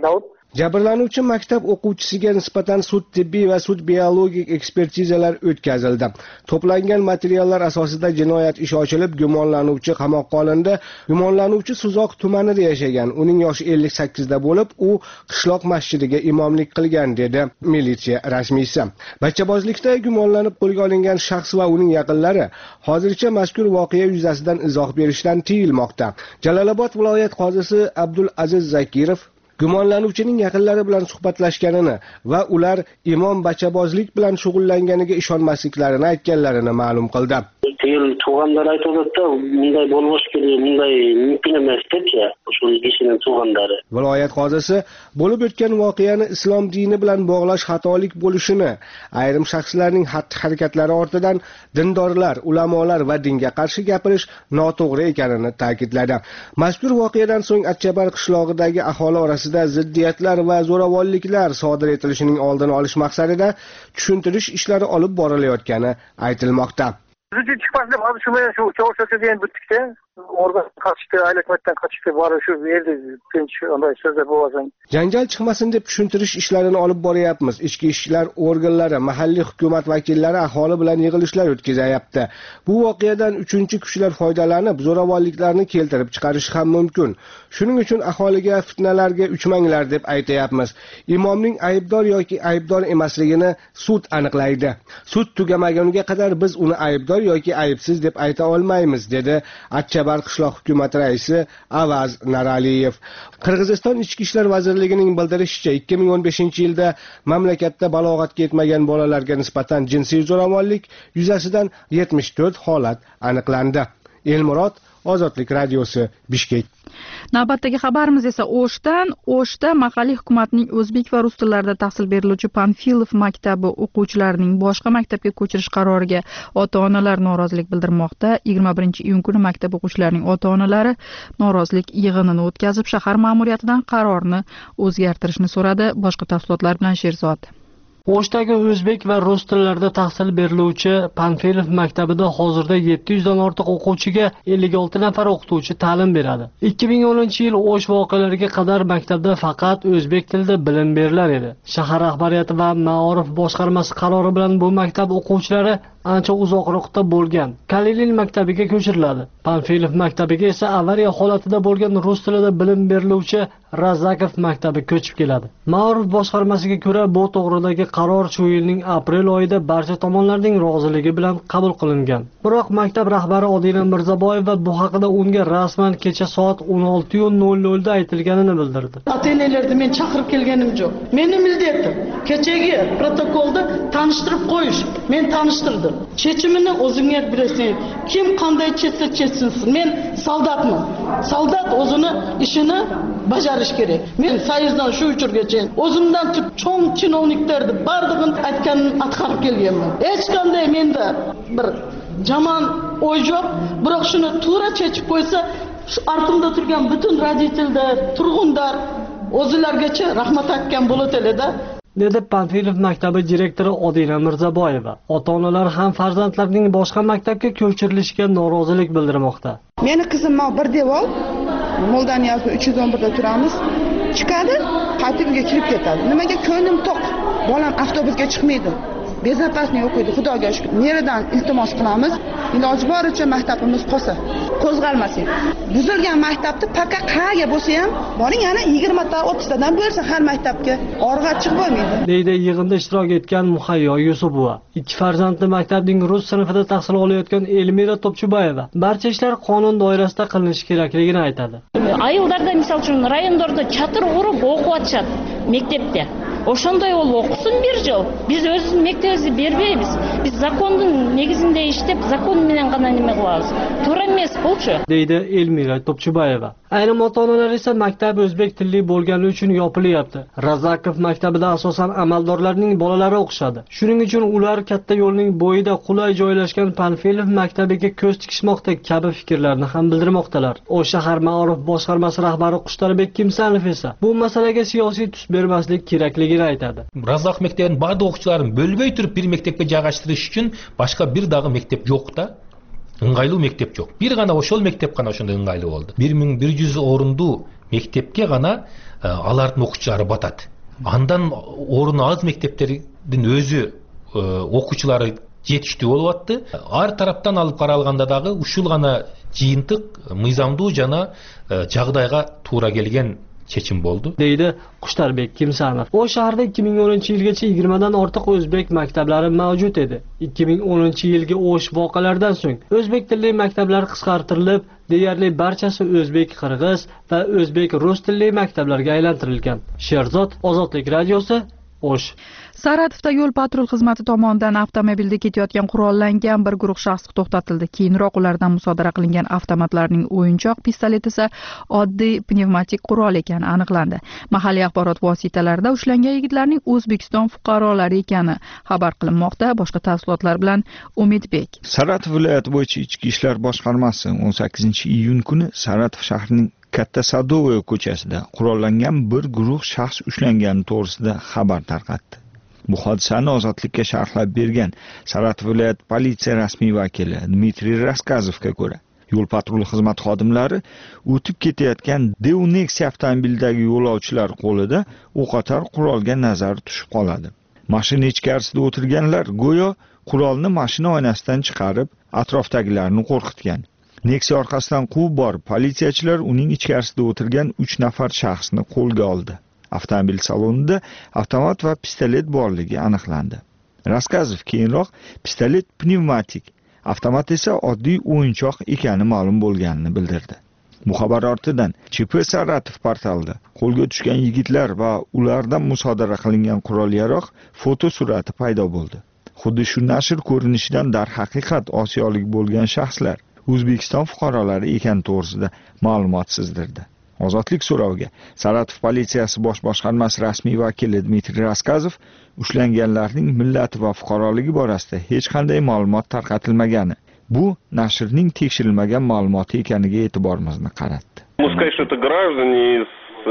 Jabrlanuvchi maktab o'quvchisiga nisbatan sud tibbiy va sud biologik ekspertizalar o'tkazildi. To'plangan materiallar asosida jinoyat ishi ochilib, gumonlanuvchi qamoqqa olindi. Gumonlanuvchi Suzoq tumanida yashagan. Uning yoshi 58 da bo'lib, u qishloq masjidiga imomlik qilgan, dedi militsiya rasmiysi. Bacchabozlikda gumonlanib qo'lga olingan shaxs va uning yaqinlari hozircha mazkur voqea yuzasidan izoh berishdan tiyilmoqda. Jalolobod viloyat qozisi Abdul Aziz Zakirov gumonlanuvchining yaqinlari bilan suhbatlashganini va ular imom bacchabozlik bilan shug'ullanganiga ishonmasliklarini aytganlarini ma'lum qildi. Tug'anlar aytadi-da, bunday bo'lmoq kerak, bunday mumkin emas deb-chi, o'sha kishining tug'anlari. Viloyat qozisi bo'lib o'tgan voqeani islom dini bilan bog'lash xatolik bo'lishini, ayrim shaxslarning xatti-harakatlari ortidan dindorlar, ulamolar va dinga qarshi gapirish noto'g'ri ekanini ta'kidladi. Mazkur voqeadan so'ng Atchabar qishlog'idagi aholi orasida ziddiyatlar va zo'ravonliklar sodir etilishining oldini olish maqsadida tushuntirish ishlari olib borilayotgani aytilmoqda. Bizga chiqmas deb hozir shu bilan shu Chorsuga degan bitdikda, organ qaçtı, aylakmatdan qaçtı, bari shu yerda tinch onday so'zlar bo'lgan. Janjal chiqmasin deb tushuntirish ishlarini olib boryapmiz. Ichki ishlar organlari, mahalliy hukumat vakillari aholi bilan yig'ilishlar o'tkazayapti. Bu voqeadan uchinchi kuchlar foydalanib, zo'ravonliklarni keltirib chiqarishi ham mumkin. Shuning uchun aholiga fitnalarga uchmanglar deb aytayapmiz. Imomning aybdor yoki aybdor emasligini sud aniqlaydi. Sud tugamaguniga qadar biz uni aybdor yoki aybsiz deb ayta olmaymiz, dedi Atchabar qishloq hukumati raisi Avaz Naraliyev. Qirg'iziston Ichki ishlar vazirligining bildirishicha, 2015-yilda mamlakatda balog'atga yetmagan bolalarga nisbatan jinsiy zo'ravonlik yuzasidan 74 holat aniqlandi. Elmurod, Ozodlik radiosi, Bishkek. Navbatdagi xabarimiz esa O'shda mahalliy hukumatning o'zbek va rus tillarida tahsil beriluvchi Panfilov maktabi o'quvchilarining boshqa maktabga ko'chirish qaroriga ota-onalar norozilik bildirmoqda. 21-iyun kuni maktab o'quvchilarining ota-onalari norozilik yig'inini o'tkazib, shahar ma'muriyatidan qarorni o'zgartirishni so'radi. Boshqa tafsilotlar bilan Sherzod. O'shdagi o'zbek va rus tillarida tahsil beriluvchi Panfilov maktabida hozirda 700 dan ortiq o'quvchiga 56 nafar o'qituvchi ta'lim beradi. 2010-yil O'sh voqealariga qadar maktabda faqat o'zbek tilida bilim berilar edi. Shahar rahbariyati va Ma'orif boshqarmasi qarori bilan bu maktab o'quvchilari ancha uzoqroqda bo'lgan Kalilin maktabiga ko'chiriladi. Panfilov maktabiga esa avariya holatida bo'lgan rus tilida bilim beriluvchi Razakov maktabi ko'chib keladi. Ma'orif boshqarmasiga ko'ra, bu to'g'ridagi qaror shu yilning aprel oyida barcha tomonlarning roziligi bilan qabul qilingan. Biroq maktab rahbari Odina Mirzaboyeva bu haqida unga rasman kecha soat 16:00 da aytilganini bildirdi. Ota-onalarni men chaqirib kelganim yo'q. Mening mildatim kechagi protokolda tanishtirib qo'yish. Men tanishtirdim. Chechimini o'zingga berasan. Kim qanday chetsa chetsin. Men soldatman. Soldat o'zini ishini bajarish kerak. Men sayizdan shu uchurgacha o'zimdan cho'ng chinovniklarni bardig'ini aytganini atqarib kelganman. Hech qanday menda bir jamon o'y yo'q. Biroq shuni to'g'ri chechib qo'ysa, shu ortimda turgan butun roditellar, turg'unlar o'zlarigacha rahmat aytgan bo'ladi-da. dedi Panfilov maktabi direktori Odina Mirzaboyeva. Ota-onalar ham farzandlarining boshqa maktabga ko'chirilishiga norozilik bildirmoqda. Meni qizim bir devor Moldaniyasi 311 da turamiz. Chiqadi, qaytib uyga kirib ketadi. Nimaga ko'nglim to'q? Bolam avtobusga chiqmaydi. Bezopaslik o'qiydi, Xudoga shukr. Neridan iltimos qilamiz, iloji boricha maktabimiz qolsa, qo'zg'almasin. Buzilgan maktabni paka qayerga bo'lsa ham, boring yana 20 ta 30 tadan bo'lsa har maktabga org'a chiqib bo'lmaydi. deydi yig'inda ishtirok etgan Muhayyo Yusupova. Ikki farzandli maktabning rus sinfida tahsil olayotgan Elmira Topchubayeva barcha ishlar qonun doirasida qilinishi kerakligini aytadi. Ayollarda misol uchun rayonlarda chatir urib o'qiyotishadi maktabda. O'shanday ol o'qisin bir yil. Biz o'z maktabimizni bermaymiz. Biz zakonning negizida ishlab, zakon bilan qana nima qilamiz. To'g'ri emas bu-chi, deydi Elmira Topchubayeva. Ayrim ota-onalar esa maktab o'zbek tilli bo'lgani uchun yopilyapti. Razakov maktabida asosan amaldorlarning bolalari o'qishadi. Shuning uchun ular katta yo'lning bo'yida qulay joylashgan Panfilov maktabiga ko'z tikishmoqda kabi fikrlarni ham bildirmoqdalar. O shahar Ma'orif boshqarmasi rahbari Qushtarbek Kimsanov esa bu masalaga siyosiy tus bermaslik kerakligini aytadi. Razak maktabining ba'zi o'quvchilarini bo'lmay turib bir maktabga joylashtirish uchun boshqa bir dag'i maktab yo'q-da. Ыңгайлуу мектеп жок. Бир гана ошол мектеп гана ошондой ыңгайлуу болду. 1100 орунду мектепке гана алардын окуучулары батат. Андан орун аз мектептердин өзү окуучулары жетиштүү болуп атты. Ар тараптан алып каралганда дагы ушул гана жыйынтык мыйзамдуу жана жагдайга туура келген чечим болду, deydi Qushtabek Kimsanov. O shaharda 2010-yilgacha 20 dan ortiq o'zbek maktablari mavjud edi. 2010-yilgi o'sh voqealardan so'ng o'zbek tilli maktablar qisqartirilib, deyarli barchasi o'zbek qirg'iz va o'zbek rus tilli maktablarga aylantirilgan. Sherzod, Ozodlik radiosi, O'sh. Saratovda yo'l patrul xizmati tomonidan avtomobilda ketayotgan qurollangan bir guruh shaxs to'xtatildi. Keyinroq ulardan musodara qilingan avtomatlarning o'yinchoq pistolet esa oddiy pnevmatik qurol ekani aniqlandi. Mahalliy axborot vositalarida ushlangan yigitlarning O'zbekiston fuqarolari ekani xabar qilinmoqda. Boshqa tafsilotlar bilan Umidbek. Saratov viloyati bo'yicha Ichki ishlar boshqarmasi 18-iyun kuni Saratov shahrining Katta Sadovoy ko'chasida qurollangan bir guruh shaxs ushlangani to'g'risida xabar tarqatdi. Bu hodisani Ozodlikka sharhlab bergan Saratov viloyat politsiya rasmiy vakili Dmitriy Raskazovga ko'ra, yo'l patrul xizmat xodimlari o'tib ketayotgan Deu Nexia avtomobilidagi yo'lovchilar qo'lida o'qotar qurolga nazar tushib qoladi. Mashina ichkarisida o'tirganlar go'yo qurolni mashina oynasidan chiqarib, atrofdagilarni qo'rqitgan. Nexia orqasidan quvib borib, politsiyachilar uning ichkarisida o'tirgan 3 nafar shaxsni qo'lga oldi. Avtomobil salonida avtomat va pistolet borligi aniqlandi. Raskazov keyinroq pistolet pnevmatik, avtomat esa oddiy o'yinchoq ekani ma'lum bo'lganini bildirdi. Bu xabar ortidan ChP Saratov portalida qo'lga tushgan yigitlar va ulardan musodara qilingan qurol-yarog' foto surati paydo bo'ldi. Xuddi shu nashr ko'rinishidan darhaqiqat osiyolik bo'lgan shaxslar O'zbekiston fuqarolari ekani to'g'risida ma'lumot sizdirdi. Ozodlik so'roviga Saratov politsiyasi bosh boshqarmasi rasmiy vakili Dmitriy Raskazov ushlanganlarning millati va fuqaroligi borasida hech qanday ma'lumot tarqatilmagani, bu nashrning tekshirilmagan ma'lumoti ekaniga e'tiborimizni qaratdi. Сказать, что это граждане из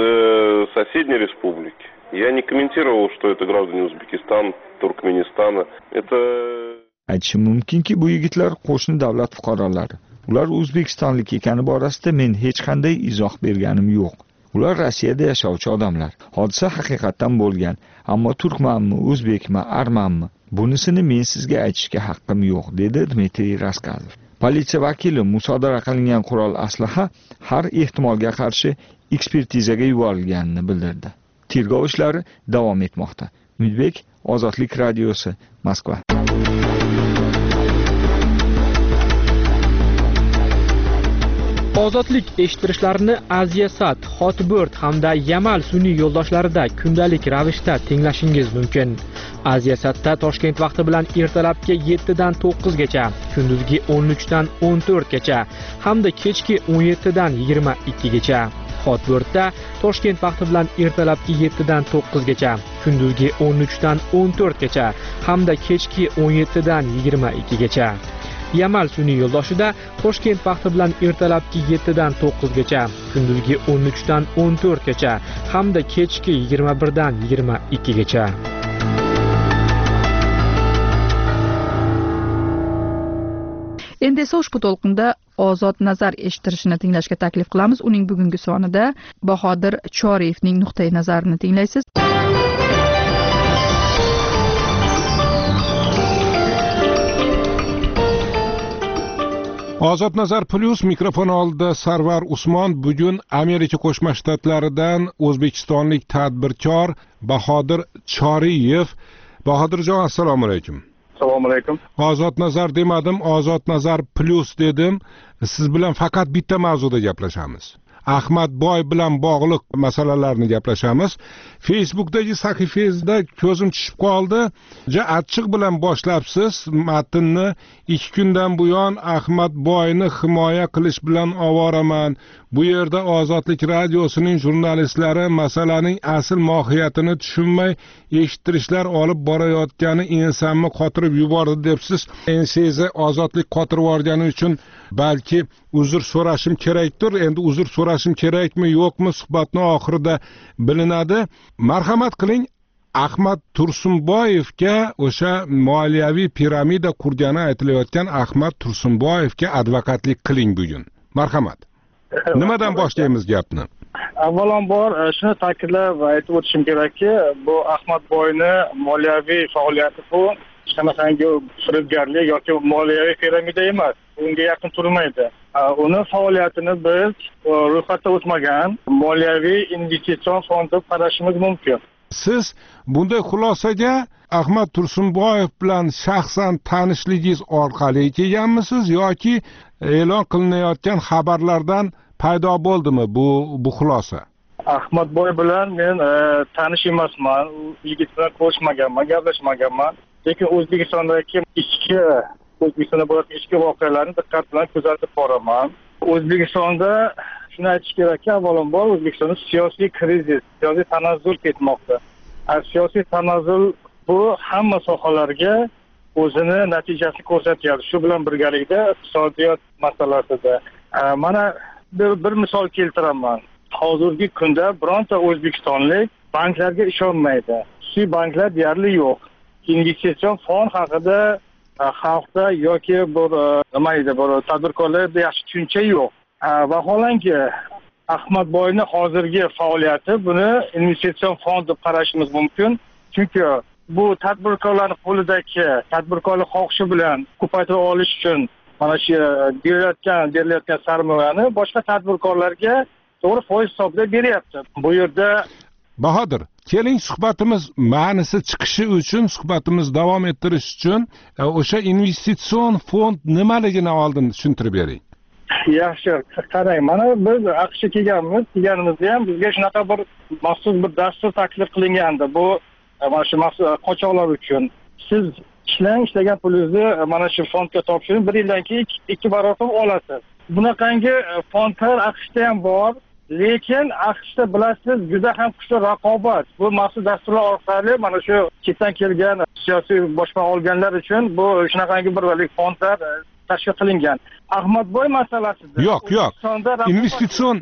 соседней республики. Я не комментировал, что это граждане Узбекистана, Туркменистана. Это Aytishim mumkinki, bu yigitlar qo'shni davlat fuqarolari. Ular O'zbekistonlik ekani borasida men hech qanday izoh berganim yo'q. Ular Rossiyada yashovchi odamlar. Hodisa haqiqatan bo'lgan, ammo turkmanmi, o'zbekmi, armanmi, bunisini men sizga aytishga haqqim yo'q, dedi Dmitriy Raskazov. Politsiya vakili musodara qilingan qurol aslaha har ehtimolga qarshi ekspertizaga yuborilganini bildirdi. Tergov ishlari davom etmoqda. Umidbek, Ozodlik radiosi, Moskva. Ozodlik eshittirishlarini Aziya-Sat, Hotbird hamda Yamal sun'iy yo'ldoshlarida kundalik ravishda tinglashingiz mumkin. Aziya-Satda Toshkent vaqti bilan ertalabki 7 dan 9 gacha, kunduzgi 13 dan 14 gacha hamda kechki 17 dan 22 gacha. Hotbirdda Toshkent vaqti bilan ertalabki 7 dan 9 gacha, kunduzgi 13 dan 14 gacha hamda kechki 17 dan 22 gacha. Yamal sun'iy yo'ldoshida Toshkent vaqti bilan ertalabki 7 dan 9 gacha, kunduzgi 13 dan 14 gacha hamda kechki 21 dan 22 gacha. Endi esa ushbu to'lqinda Ozod nazar eshittirishni tinglashga taklif qilamiz. Uning bugungi sonida Bahodir Choriyevning nuqtai nazarini tinglaysiz. Ozod nazar plus mikrofon oldida Sarvar Usmon. Bugun Amerika Qo'shma Shtatlaridan o'zbekistonlik tadbirkor Bahodir Choriyev. Bahodirjon, assalomu alaykum. Assalomu alaykum. Ozod nazar demadim, Ozod nazar plus dedim. Siz bilan faqat bitta mavzuda gaplashamiz. Ahmad Boy bilan bog'liq masalalarni gaplashamiz. Facebookdagi sahifangizda ko'zim tushib qoldi. Achchiq bilan boshlabsiz matnni. 2 kundan buyon Ahmad Boyni himoya qilish bilan ovoraman. Bu yerda Ozodlik radiosining jurnalistlari masalaning asl mohiyatini tushunmay eshittirishlar olib borayotgani ensamni qotirib yubordi debsiz. Sizni Ozodlik qotirib yuborgani uchun balki uzr so'rashim kerakdir. Endi uzr so'rashim kerakmi, yo'qmi, suhbatning oxirida bilinadi. Marhamat qiling, Ahmad Tursunboyevga, o'sha moliyaviy piramida qurgani aytilayotgan Ahmad Tursunboyevga advokatlik qiling bugun. Marhamat. Nimadan boshlaymiz gapni? Avvalambor shuni ta'kidlab aytib o'tishim kerakki, bu Ahmadboyni moliyaviy faoliyati bu hech qanaqangi firibgarlik yoki moliyaviy piramida emas. Unga yaqin turmaydi. Uni faoliyatini biz ro'yxatda o'tmagan moliyaviy investitsion fond deb qarashimiz mumkin. Siz bunday xulosaga Ahmad Tursunboyev bilan shaxsan tanishligingiz orqali kelganmisiz yoki e'lon qilinayotgan xabarlardan paydo bo'ldimi bu xulosa? Ahmadboy bilan men tanish emasman. U yigit bilan ko'rishmaganman, gaplashmaganman. Lekin O'zbekistondagi O'zbekistonda bo'layotgan ichki voqealarni diqqat bilan kuzatib boraman. O'zbekistonda shuni aytish kerakki, avvalambor O'zbekistonda siyosiy krizis, siyosiy tanazzul ketmoqda. Siyosiy tanazzul bu hamma sohalarga o'zini natijasini ko'rsatyapti. Shu bilan birgalikda iqtisodiyot masalasida. Mana bir misol keltiraman. Hozirgi kunda bironta o'zbekistonlik banklarga ishonmaydi. Shu banklar deyarli yo'q. Investitsion fond haqida xalqda yoki bir nima edi, bir tadbirkorlarda yaxshi tushuncha yo'q. Vaholanki Ahmadboyni hozirgi faoliyati buni investitsion fond deb qarashimiz mumkin. Chunki bu tadbirkorlarning qo'lidagi tadbirkorlik xohishi bilan ko'paytira olish uchun mana shu berilayotgan sarmoyani boshqa tadbirkorlarga to'g'ri foiz hisobida beryapti. Bu yerda Bahodir, keling suhbatimiz ma'nisi chiqishi uchun, suhbatimiz davom ettirish uchun o'sha investitsion fond nimaligini oldin tushuntirib bering. Yaxshi, qarang, mana biz AQShga kelganimizda ham bizga shunaqa bir maxsus bir dastur taklif qilingandi. Bu mana shu qochoqlar uchun. Siz ishlagan pulingizni mana shu fondga topshiring, 1 yildan keyin 2 barobar olasiz. Bunaqangi fondlar AQShda ham bor. Lekin AQShda bilasiz, juda ham kuchli raqobat. Bu maxsus dasturlar orqali mana shu chetdan kelgan siyosiy boshqa olganlar uchun bu shunaqangi bir fondlar tashkil qilingan. Ahmadboy masalasida yo'q. Investitsion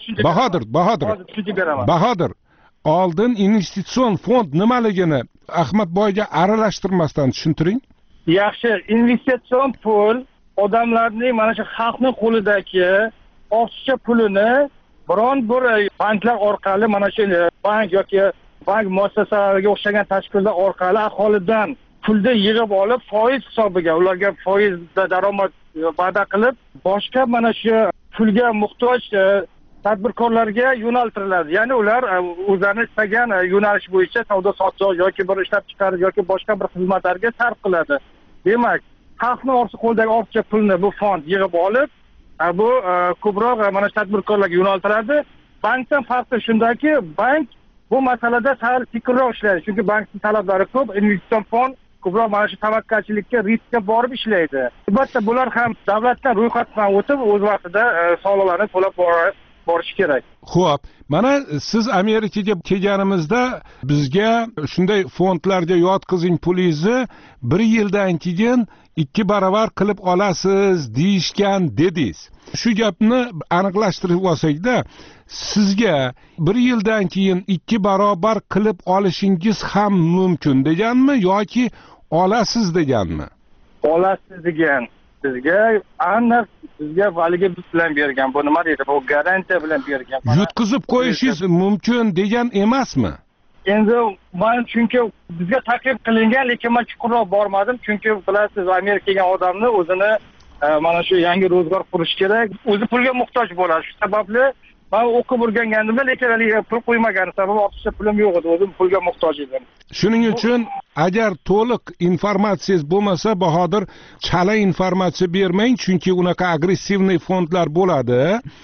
Bahodir, oldin investitsion fond nimaligini Ahmadboyga aralashtirmasdan tushuntiring. Yaxshi, investitsion pul odamlarning mana shu xalqning qo'lidagi ortiqcha pulini biron bir banklar orqali mana shu bank yoki bank muassasalariga o'xshagan tashkilotlar orqali aholidan pulni yig'ib olib foiz hisobiga ularga foizda daromad va'da qilib boshqa mana shu pulga muhtoj tadbirkorlarga yo'naltiriladi. Ya'ni ular o'zlarini istagan yo'nalish bo'yicha savdo sotish yoki bir ishlab chiqarish yoki boshqa bir xizmatlarga sarf qiladi. Demak, xalqning qo'lidagi ortiqcha pulni bu fond yig'ib olib, bu ko'proq mana tadbirkorlarga yo'naltiradi. Bankdan farqi shundaki, bank bu masalada sal sekinroq ishlaydi. Chunki bankning talablari ko'p, investitsion fond ko'proq mana shu tavakkalchilikka, riskga borib ishlaydi. Albatta, bular ham davlatdan ro'yxatdan o'tib, o'z vaqtida soliqlarni to'lab borish kerak. Xo'p, mana siz Amerikaga kelganimizda bizga shunday fondlarga yotqizing pulingizni 1 yildan keyin 2 barobar qilib olasiz deyishgan dedingiz. Shu gapni aniqlashtirib olsak-da, sizga 1 yildan keyin 2 barobar qilib olishingiz ham mumkin deganmi yoki olasiz deganmi? Olasiz degan. Bizga aniq bizga valigi bilan bergan. Bu nima deydi? Bu garantiya bilan bergan. Yutkizib qo'yishingiz mumkin degan emasmi? Endi men chunki bizga taklif qilingan, lekin men chuqurroq bormadim. Chunki bilasiz, Amerikaga odamni o'zini mana shu yangi ro'zg'or qurish kerak. O'zi pulga muhtoj bo'ladi. Shu sababli men o'qib o'rganganimda, lekin pul qo'ymagan sabab ortiqcha pulim yo'q edi. O'zim pulga muhtoj edim. Shuning uchun agar to'liq informatsiyangiz bo'lmasa, Bahodir, chala informatsiya bermang, chunki unaqa agressivniy fondlar bo'ladi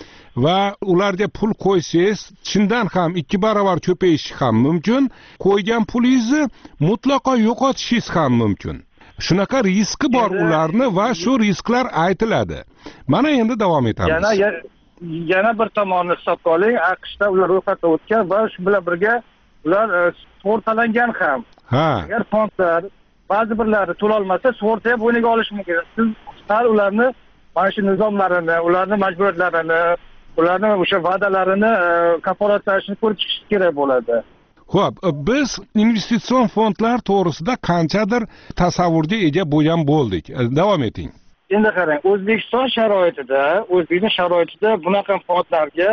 va ularga pul qo'ysangiz, chindan ham 2 barobar ko'payishi ham mumkin, qo'ygan pulingizni mutlaqo yo'qotishingiz ham mumkin. Shunaqa riski bor ularni va shu risklar aytiladi. Mana endi davom etamiz. Yana bir tomonni hisobga oling, AQShda ular ro'yxatdan o'tgan va shu bilan birga ular sug'urtalangan ham. Agar fondlar ba'zi birlari to'la olmasa, sug'urta ham bo'yniga olish mumkin. Siz sal ularni mana shu nizomlarini, ularning majburiyatlarini, ularning o'sha va'dalarini kafolatlanishini ko'rib chiqish kerak bo'ladi. Xo'p, biz investitsion fondlar to'g'risida qanchadir tasavvurga ega bo'lgan bo'ldik. Davom eting. Endi qarang, O'zbekiston sharoitida bunaqa fondlarga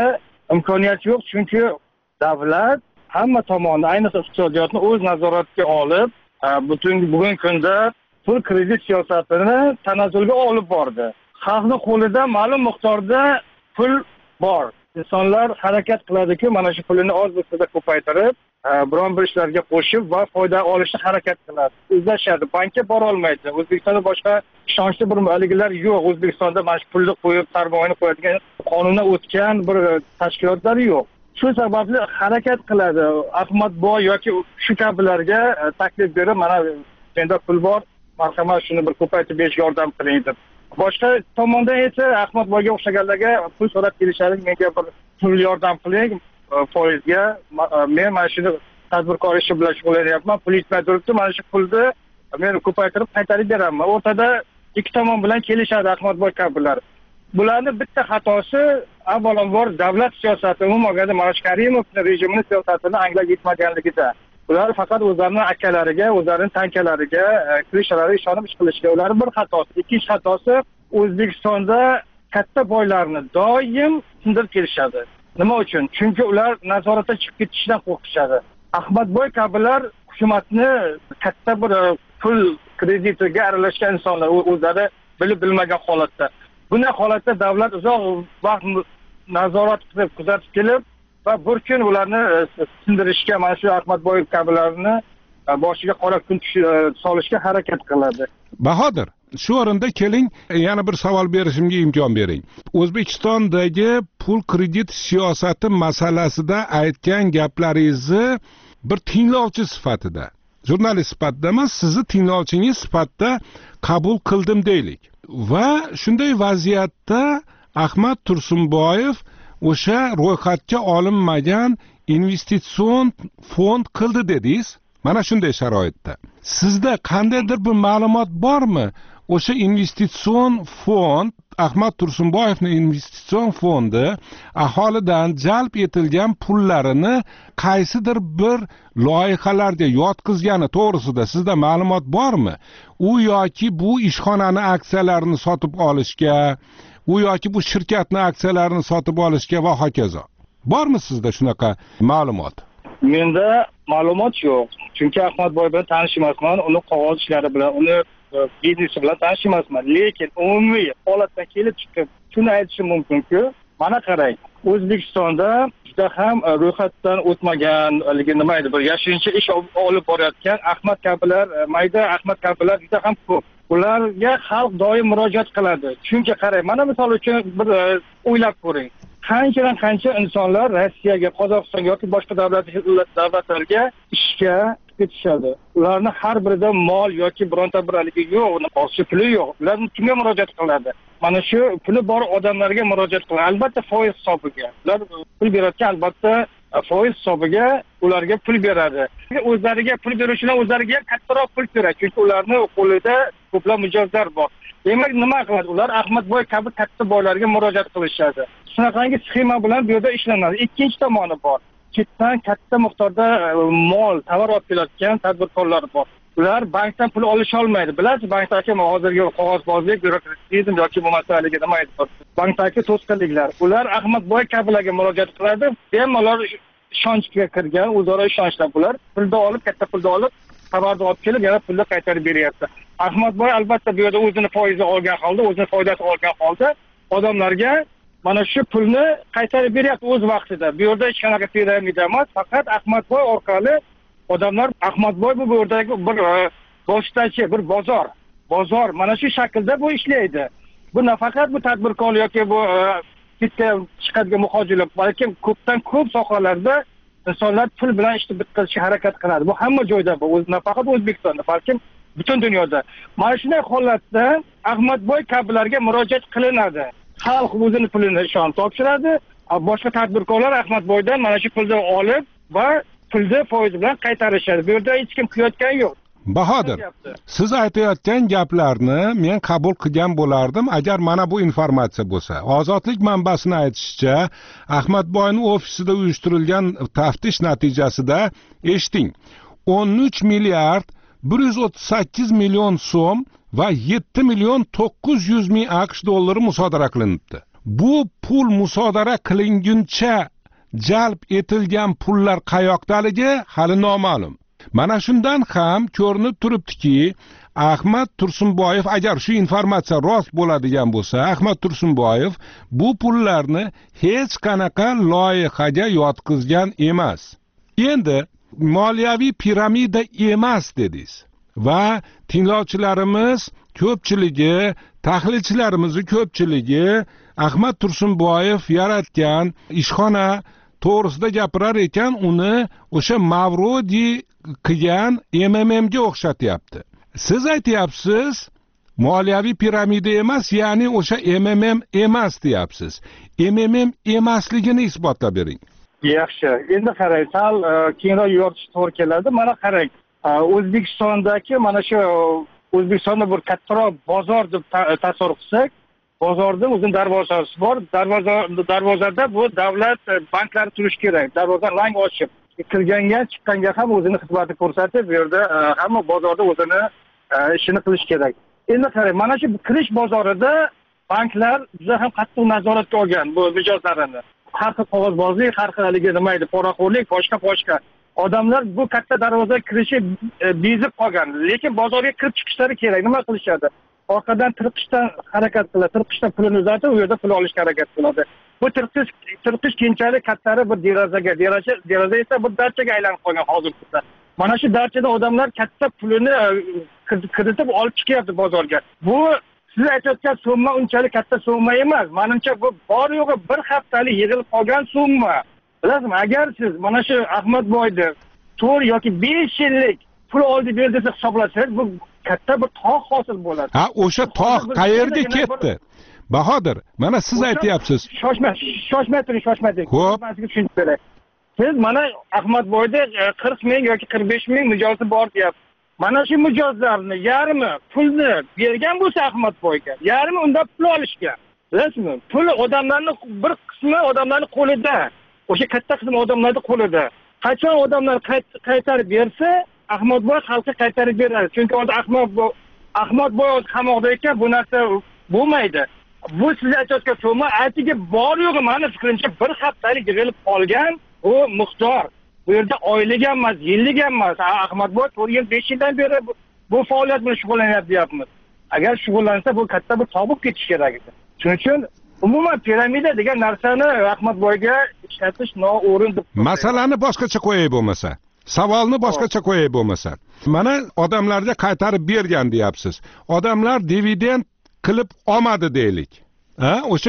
imkoniyati yo'q, chunki davlat hamma tomonni, ayniqsa iqtisodiyotni o'z nazoratiga olib, bugungi kunda pul kredit siyosatini tanazzulga olib bordi. Xalqning qo'lida ma'lum miqdorda pul bor. Insonlar harakat qiladiki, mana shu pulini oz bo'lsa ko'paytirib, biron bir ishlarga qo'shib va foyda olishga harakat qiladi. Izlashadi, bankka bora olmaydi. O'zbekistonda boshqa ishonchli bir muallimalar yo'q. O'zbekistonda mana shu pulni qo'yib, sarmoyani qo'yadigan qonundan o'tgan bir tashkilotlar yo'q. Shu sababli harakat qiladi. Ahmadboy yoki shu kabilarga taklif berib, mana menda pul bor, marhamat shuni bir ko'paytirib berish yordam qiling deb. Boshqa tomondan esa Ahmadboyga o'xshaganlarga pul so'rab kelishadi, menga bir pul yordam qiling foizga. Men mana shuni tadbirkor ishi bilan shug'ullanyapman, pul yetmay turibdi, mana shu pulni men ko'paytirib qaytarib beraman. O'rtada ikki tomon bilan kelishadi Ahmadboy kabilar. Bularning bitta xatosi avvalambor davlat siyosati, umuman olganda Marash Karimovning rejimini siyosatini anglab yetmaganligida. Ular faqat o'zlarining akalariga, o'zlarining tankalariga, krishalariga ishonib ish qilishga. Ularning bir xatosi. Ikkinchi xatosi, O'zbekistonda katta boylarni doim sindirib kelishadi. Nima uchun? Chunki ular nazoratdan chiqib ketishdan qo'rqishadi. Ahmadboy kabilar hukumatni katta bir pul kreditiga aralashgan insonlar, o'zlari bilib bilmagan holatda. Bunday holatda davlat uzoq vaqt nazorat qilib, kuzatib kelib va bir kun ularni sindirishga, mana shu Ahmadboy kabilarni boshiga qora kun solishga harakat qiladi. Bahodir, shu o'rinda keling, yana bir savol berishimga imkon bering. O'zbekistondagi pul kredit siyosati masalasida aytgan gaplaringizni bir tinglovchi sifatida, jurnalist sifatida emas, sizni tinglovchingiz sifatida qabul qildim deylik. Va shunday vaziyatda Ahmad Tursunboyev o'sha ro'yxatga olinmagan investitsion fond qildi dedingiz. Mana shunday sharoitda sizda qandaydir bir ma'lumot bormi? O'sha investitsion fond, Ahmad Tursunboyevning investitsion fondi aholidan jalb etilgan pullarini qaysidir bir loyihalarga yotqizgani to'g'risida sizda ma'lumot bormi? U yoki bu ishxonani aksiyalarini sotib olishga, u yoki bu shirkatning aksiyalarini sotib olishga va hokazo. Bormi sizda shunaqa ma'lumot? Menda ma'lumot yo'q. Chunki Ahmadboy bilan tanish emasman, uni qog'oz ishlari bilan, uni biznesi bilan tanish emasman. Lekin umumiy holatdan kelib chiqib shuni aytishim mumkinki, mana qarang, O'zbekistonda juda ham ro'yxatdan o'tmagan, nima edi, bir yashirincha ish olib borayotgan Ahmad kabilar, mayda Ahmad kabilar juda ham ko'p. Ularga xalq doim murojaat qiladi. Chunki qarang, mana misol uchun bir o'ylab ko'ring. Qancha insonlar Rossiyaga, Qozog'istonga yoki boshqa davlatlarga ishga ketishadi. Ularning har birida mol yoki bironta bir haligi yo'q, boshqa puli yo'q. Ular kimga murojaat qiladi? Mana shu puli bor odamlarga murojaat qiladi. Albatta foiz hisobiga. Ular pul berayotgan, albatta foiz hisobiga ularga pul beradi. O'zlariga pul beruvchilar o'zlariga kattaroq pul kerak, chunki ularning qo'lida ko'plab mijozlar bor. Demak, nima qiladi? Ular Ahmadboy kabi katta boylarga murojaat qilishadi. Shunaqangi sxema bilan bu yerda ishlanadi. Ikkinchi tomoni bor. Chetdan katta miqdorda mol, tovar olib kelayotgan tadbirkorlar bor. Ular bankdan pul olisha olmaydi. Bilasiz, bankdagi hozirgi qog'ozbozlik, byurokratizm yoki bu masalaga nima aytib, bankdagi to'sqinliklar. Ular Ahmadboy kabilarga murojaat qiladi. Bemalol ishonchga kirgan, o'zaro ishonchdan bular pulni olib, katta pulni olib, tovarni olib kelib, yana pulni qaytarib beryapti. Ahmadboy albatta bu yerda o'zini foizi olgan holda, o'zini foydasi olgan holda odamlarga mana shu pulni qaytarib beryapti o'z vaqtida. Bu yerda hech qanaqa piramida emas, faqat Ahmadboy orqali odamlar, Ahmadboy bu yerdagi bir vositachi, bir bozor. Bozor mana shu shaklda bu ishlaydi. Bu nafaqat bu tadbirkor yoki bu bitta chiqadigan muhojirlar, balki ko'pdan ko'p sohalarda insonlar pul bilan ishni bitkazishga harakat qiladi. Bu hamma joyda bu, nafaqat O'zbekistonda, balki butun dunyoda. Mana shunday holatda Ahmadboy kabilarga murojaat qilinadi. Xalq o'zini pulini ishonib topshiradi. Boshqa tadbirkorlar Ahmadboydan mana shu pulni olib va pulni foiz bilan qaytarishadi. Bu yerda hech kim kuyayotgani yo'q. Bahodir, siz aytayotgan gaplarni men qabul qilgan bo'lardim agar mana bu informatsiya bo'lsa. Ozodlik manbasini aytishicha, Ahmadboyning ofisida uyushtirilgan taftish natijasida eshiting, 13 milliard 138 million so'm va 7 million 900 ming AQSh dollari musodara qilinibdi. Bu pul musodara qilinguncha jalb etilgan pullar qayoqdaligi hali noma'lum. Mana shundan ham ko'rinib turibdiki, Ahmad Tursunboyev agar shu informatsiya rost bo'ladigan bo'lsa, Ahmad Tursunboyev bu pullarni hech qanaqa loyihaga yotqizgan emas. Endi moliyaviy piramida emas dedingiz va tinglovchilarimiz ko'pchiligi, tahlilchilarimiz ko'pchiligi Ahmad Tursunboyev yaratgan ishxona to'g'risida gapirar ekan, uni o'sha Mavrodi qilgan MMMga o'xshatyapti. Siz aytyapsiz, moliyaviy piramida emas, ya'ni o'sha MMM emas deyapsiz. MMM emasligini isbotlab bering. Yaxshi. Endi qarang, sal keyinroq yoritish to'g'ri keladi. Mana qarang, O'zbekistondagi mana shu O'zbekistonda bir kattaroq bozor deb tasavvur qilsak, bozorda o'zining darvozasi bor. Darvozada bu davlat banklari turishi kerak. Darvoza lang ochib, kirganga, chiqqanga ham o'zining xizmatini ko'rsatib, bu yerda hamma bozorda o'zini ishini qilish kerak. Endi qarang, mana shu kirish bozorida banklar juda ham qattiq nazoratga olgan bu mijozlarini. Har xil qog'ozbozlik, har xil haligi nima edi, poraxo'rlik, boshqa. Odamlar bu katta darvozaga kirishi bezib qolgan. Lekin bozorga kirib chiqishlari kerak. Nima qilishadi? Orqadan tirqishdan harakat qiladi. Tirqishdan pulini uzatib, u yerda pul olishga harakat qiladi. Bu tirqish keyinchalik kattari bir deraza esa bir darchaga aylanib qolgan hozirda. Mana shu darchada odamlar katta pulini kiritib olib chiqyapti bozorga. Bu siz aytayotgan summa unchalik katta summa emas. Menimcha bu bor yo'g'i bir haftalik yig'ilib qolgan summa. Bilasizmi, agar siz mana shu Ahmadboyni 4 yoki 5 yillik pul oldi berdi deb hisoblasangiz, bu katta bir tog' hosil bo'ladi. Ha, o'sha tog' qayerga ketdi? Bahodir, mana siz aytyapsiz. Shoshmay turing. Xo'p. Tushunib beray. Siz mana Ahmadboyda 40 ming yoki 45 ming mijozi bor deyapsiz. Mana shu mijozlarni yarmi pulni bergan bo'lsa Ahmadboyga, yarmi undan pul olishgan. Bilasizmi? Pul odamlarning bir qismi odamlarning qo'lida. O'sha katta qismi odamlarning qo'lida. Qachon odamlar qaytarib bersa, Ahmadboy xalqqa qaytarib beradi. Chunki Ahmadboy o'z qamoqda ekan, bu narsa bo'lmaydi. Bu siz aytayotgan summa aytiga bor yo'g'i meni fikrimcha bir haftalik yig'ilib qolgan u miqdor. Bu yerda oylik emas, yillik emas. Ahmadboy 4 yil 5 yildan beri bu faoliyat bilan shug'ullanyapti deyapmiz. Agar shug'ullansa bu katta bir tobib ketish kerak edi. Shuning uchun umuman piramida degan narsani Ahmadboyga ishlatish noo'rin deb. Masalani boshqacha qo'yay bo'lmasa. Savolni boshqacha qo'yay bo'lmasa. Mana odamlarga qaytarib bergan deyapsiz. Odamlar dividend qilib olmadi deylik. O'sha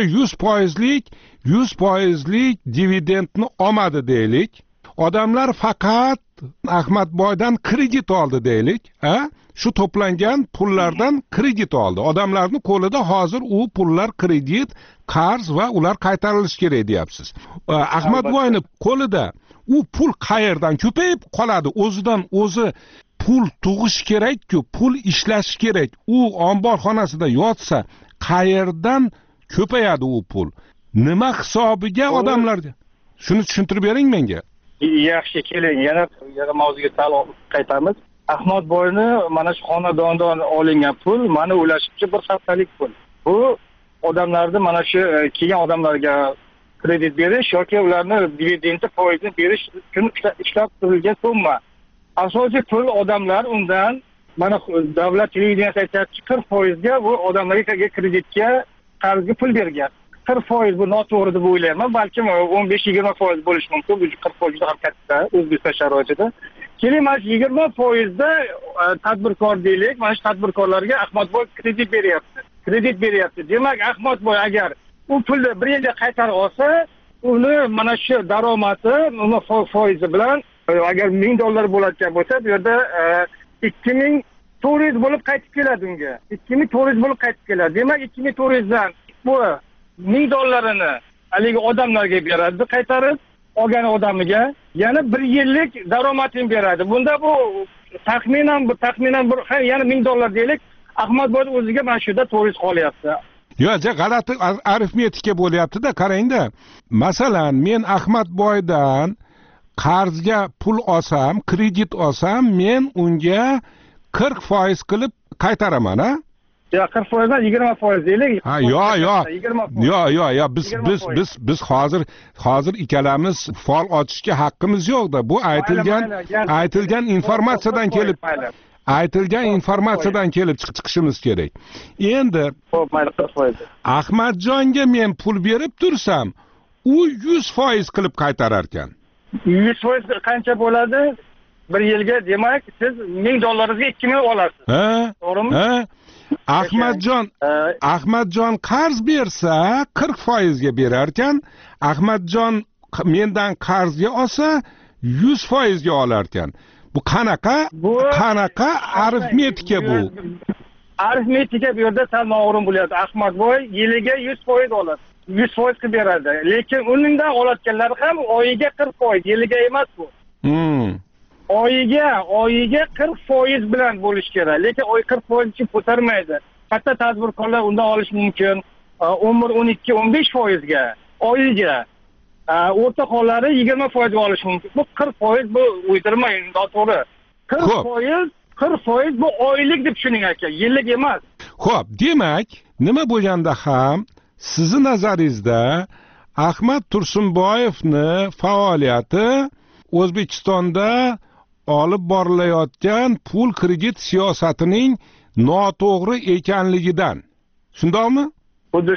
100% dividendni olmadi deylik. Odamlar faqat Ahmadboydan kredit oldi deylik. Shu to'plangan pullardan kredit oldi. Odamlarning qo'lida hozir u pullar kredit, qarz va ular qaytarilishi kerak deyapsiz. Ahmadboyning qo'lida u pul qayerdan ko'payib qoladi? O'zidan o'zi pul tug'ish kerak-ku, pul ishlash kerak. U omborxonasida yotsa, qayerdan ko'payadi u pul? Nima hisobiga odamlarga? Shuni tushuntirib bering menga. Yaxshi, keling, yana mavzuga qaytamiz. Ahmadboyni mana shu xonadondan olingan pul, meni o'ylashimcha bir haftalik pul. Bu odamlarni mana shu kelgan odamlarga kredit berish yoki ularni dividendni foizini berish uchun ishlab turilgan summa. Asosiy pul odamlar undan mana davlat televideniyasi aytayapti, 40% ga bu odamlarga kreditga, qarzga pul bergan. 40% bu noto'g'ri deb o'ylayman. Balkim 15-20% bo'lishi mumkin. Bu 40% juda ham katta O'zbekiston sharoitida. Keling, mana 20% da tadbirkor deylik, mana shu tadbirkorlarga Ahmadboy kredit beryapti. Demak, Ahmadboy agar u pulni bir yilda qaytarib olsa, uni mana shu daromadi, uni foizi bilan agar $1000 bo'ladigan bo'lsa, bu yerda 2400 bo'lib qaytib keladi unga. 2400 bo'lib qaytib keladi. Demak, 2400 dan bu $1000'ini haligi odamlarga beradi, qaytarib olgan odamiga yana 1 yillik daromadini beradi. Bunda bu taxminan yana $1000 deylik, Ahmadboy o'ziga mana shu yerda 400 qolyapti. Yo'q, g'alati arifmetika bo'lyapti-da, qarang-da. Masalan, men Ahmadboydan qarzga pul olsam, kredit olsam, men unga 40% qilib qaytaraman, yo 40%dan 20% deylik. Ha, yo, biz hozir ikkalamiz fol ochishga haqqimiz yo'q-da. Bu aytilgan informatsiyadan kelib chiqishimiz kerak. Endi Ahmadjonga men pul berib tursam, u 100% qilib qaytarar ekan. 100% qancha bo'ladi? Bir yilga demak siz $1000 $2000 olasiz. To'g'rimi? Ahmadjon qarz bersa 40% ga berar ekan. Ahmadjon mendan qarzga olsa 100% ga olar ekan. Bu qanaqa arifmetika bu? Arifmetika bu yerda sal no'g'ri bo'lyapti. Ahmadboy yiliga 100% oladi. 100% qilib beradi. Lekin uningdan olayotganlar ham oyiga 40%, yiliga emas bu. Oyiga 40% bilan bo'lish kerak. Lekin oy 40% uchun ko'tarmaydi. Katta tadbirkorlar undan olish mumkin. 12-15% ga oyiga. O'rtahollari 20% ga olish mumkin. Bu 40% bu o'ydirmang, noto'g'ri. 40% bu oylik deb tushuning aka, yillik emas. Xo'p, demak, nima bo'lganda ham sizni nazaringizda Ahmad Tursunboyevni faoliyati O'zbekistonda olib borilayotgan pul kredit siyosatining noto'g'ri ekanligidan. Shundaymi? Xuddi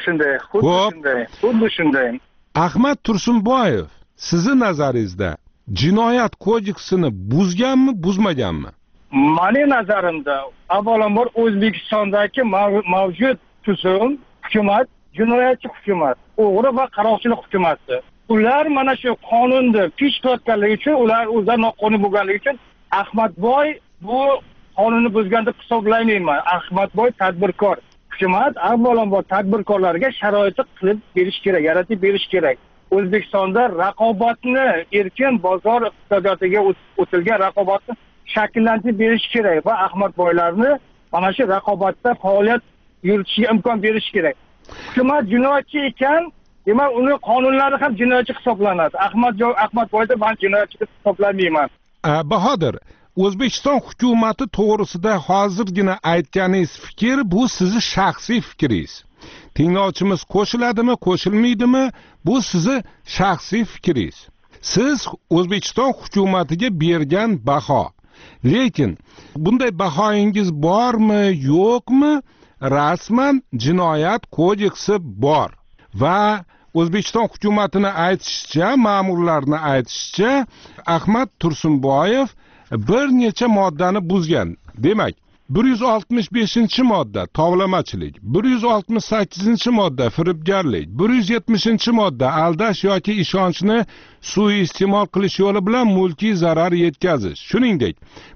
shunday. Ahmad Tursunboyev sizni nazaringizda jinoyat kodeksini buzganmi, buzmaganmi? Mening nazarimda, avvalambor O'zbekistondagi mavjud tuzum, hukumat jinoyatchi hukumat, o'g'ri va qaroqchilik hukumati. Ular mana shu qonunni pesh qilayotganligi uchun, ular o'zlari noqonuniy bo'lganligi uchun Ahmadboy bu qonunni buzgan deb hisoblayman. Ahmadboy tadbirkor. Hukumat avvalambor tadbirkorlarga sharoitni qilib berish kerak, yaratib berish kerak. O'zbekistonda raqobatni, erkin bozor iqtisodiyotiga o'tilgan raqobatni shakllantirib berish kerak va Ahmadboylarni mana shu raqobatda faoliyat yuritishiga imkon berish kerak. Hukumat jinoyatchi ekan, demak uni qonunlari ham jinoyatchi hisoblanadi. Ahmadboyda men jinoyatchi deb hisoblamayman. Bahodir, O'zbekiston hukumati to'g'risida hozirgina aytganingiz fikr bu sizni shaxsiy fikringiz. Tinglovchimiz qo'shiladimi, qo'shilmaydimi, bu sizni shaxsiy fikringiz. Siz O'zbekiston hukumatiga bergan baho. Lekin bunday bahoyingiz bormi, yo'qmi? Rasman jinoyat kodeksi bor va O'zbekiston hukumatini aytishicha, ma'murlarni aytishicha, Ahmad Tursunboyev bir necha moddani buzgan. Demak, 165-modda tovlamachilik, 168-modda firibgarlik, 170-modda aldash yoki ishonchni suiiste'mol qilish yo'li bilan mulkiy zarar yetkazish. Shuningdek,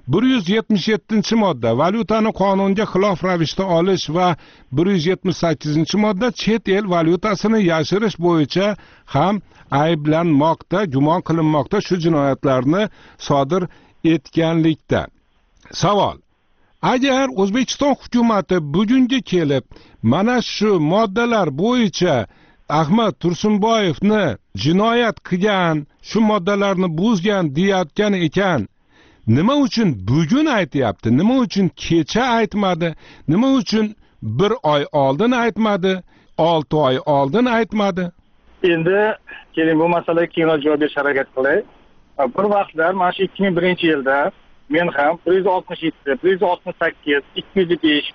177-modda valyutani qonunga xilof ravishda olish va 178-modda chet el valyutasini yashirish bo'yicha ham ayblanmoqda, gumon qilinmoqda shu jinoyatlarni sodir etganlikda. Savol: agar O'zbekiston hukumati bugunga kelib mana shu moddalar bo'yicha Ahmad Tursunboyevni jinoyat qilgan, shu moddalarni buzgan deyotgan ekan, nima uchun bugun aytyapti? Nima uchun kecha aytmadi? Nima uchun 1 oy oldin aytmadi? 6 oy oldin aytmadi? Endi keling bu masalaga keyinroq javob berishga harakat qilay. Bir vaqtlar mana shu 2001-yilda men ham 167, 168, 205,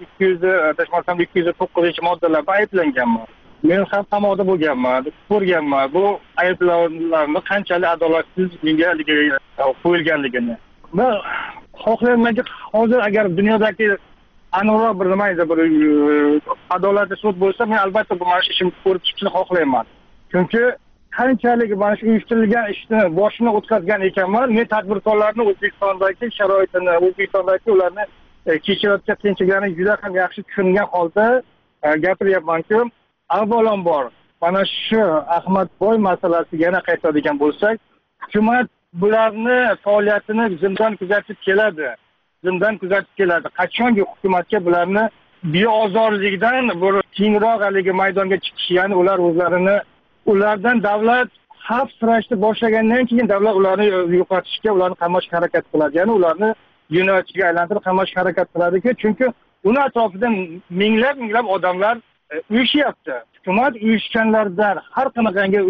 209-moddalarda ayblanganman. Men ham qamoqda bo'lganman, ko'rganman bu ayblovlarni qanchalik adolatsizligiga qo'yilganligini. Men xohlaymanki, hozir agar dunyodagi aniqroq bir nima edi, bir adolatli sud bo'lsa, men albatta bu mana shu ishimni ko'rib chiqishni xohlayman. Chunki qanchalik mana shu uyushtirilgan ishni boshini o'tkazgan ekanman, men tadbirkorlarni O'zbekistondagi sharoitini, O'zbekistondagi ularni kechirayotgan qiyinchiliklarni juda ham yaxshi tushungan holda gapiryapmanki, avvalambor mana shu Ahmadboy masalasiga yana qaytadigan bo'lsak, hukumat bularni faoliyatini zimdan kuzatib keladi. Qachonki hukumatga bularni beozorlikdan bir kengroq haligi maydonga chiqish, ya'ni ular o'zlarini ulardan davlat xavf sirashni boshlagandan keyin davlat ularni yo'qotishga, ularni qamashga harakat qiladi. Ya'ni ularni jinoyatchiga aylantirib qamashga harakat qiladiki, chunki uni atrofida minglab odamlar uyushyapti. Hukumat uyushganlardan, har qanaqangi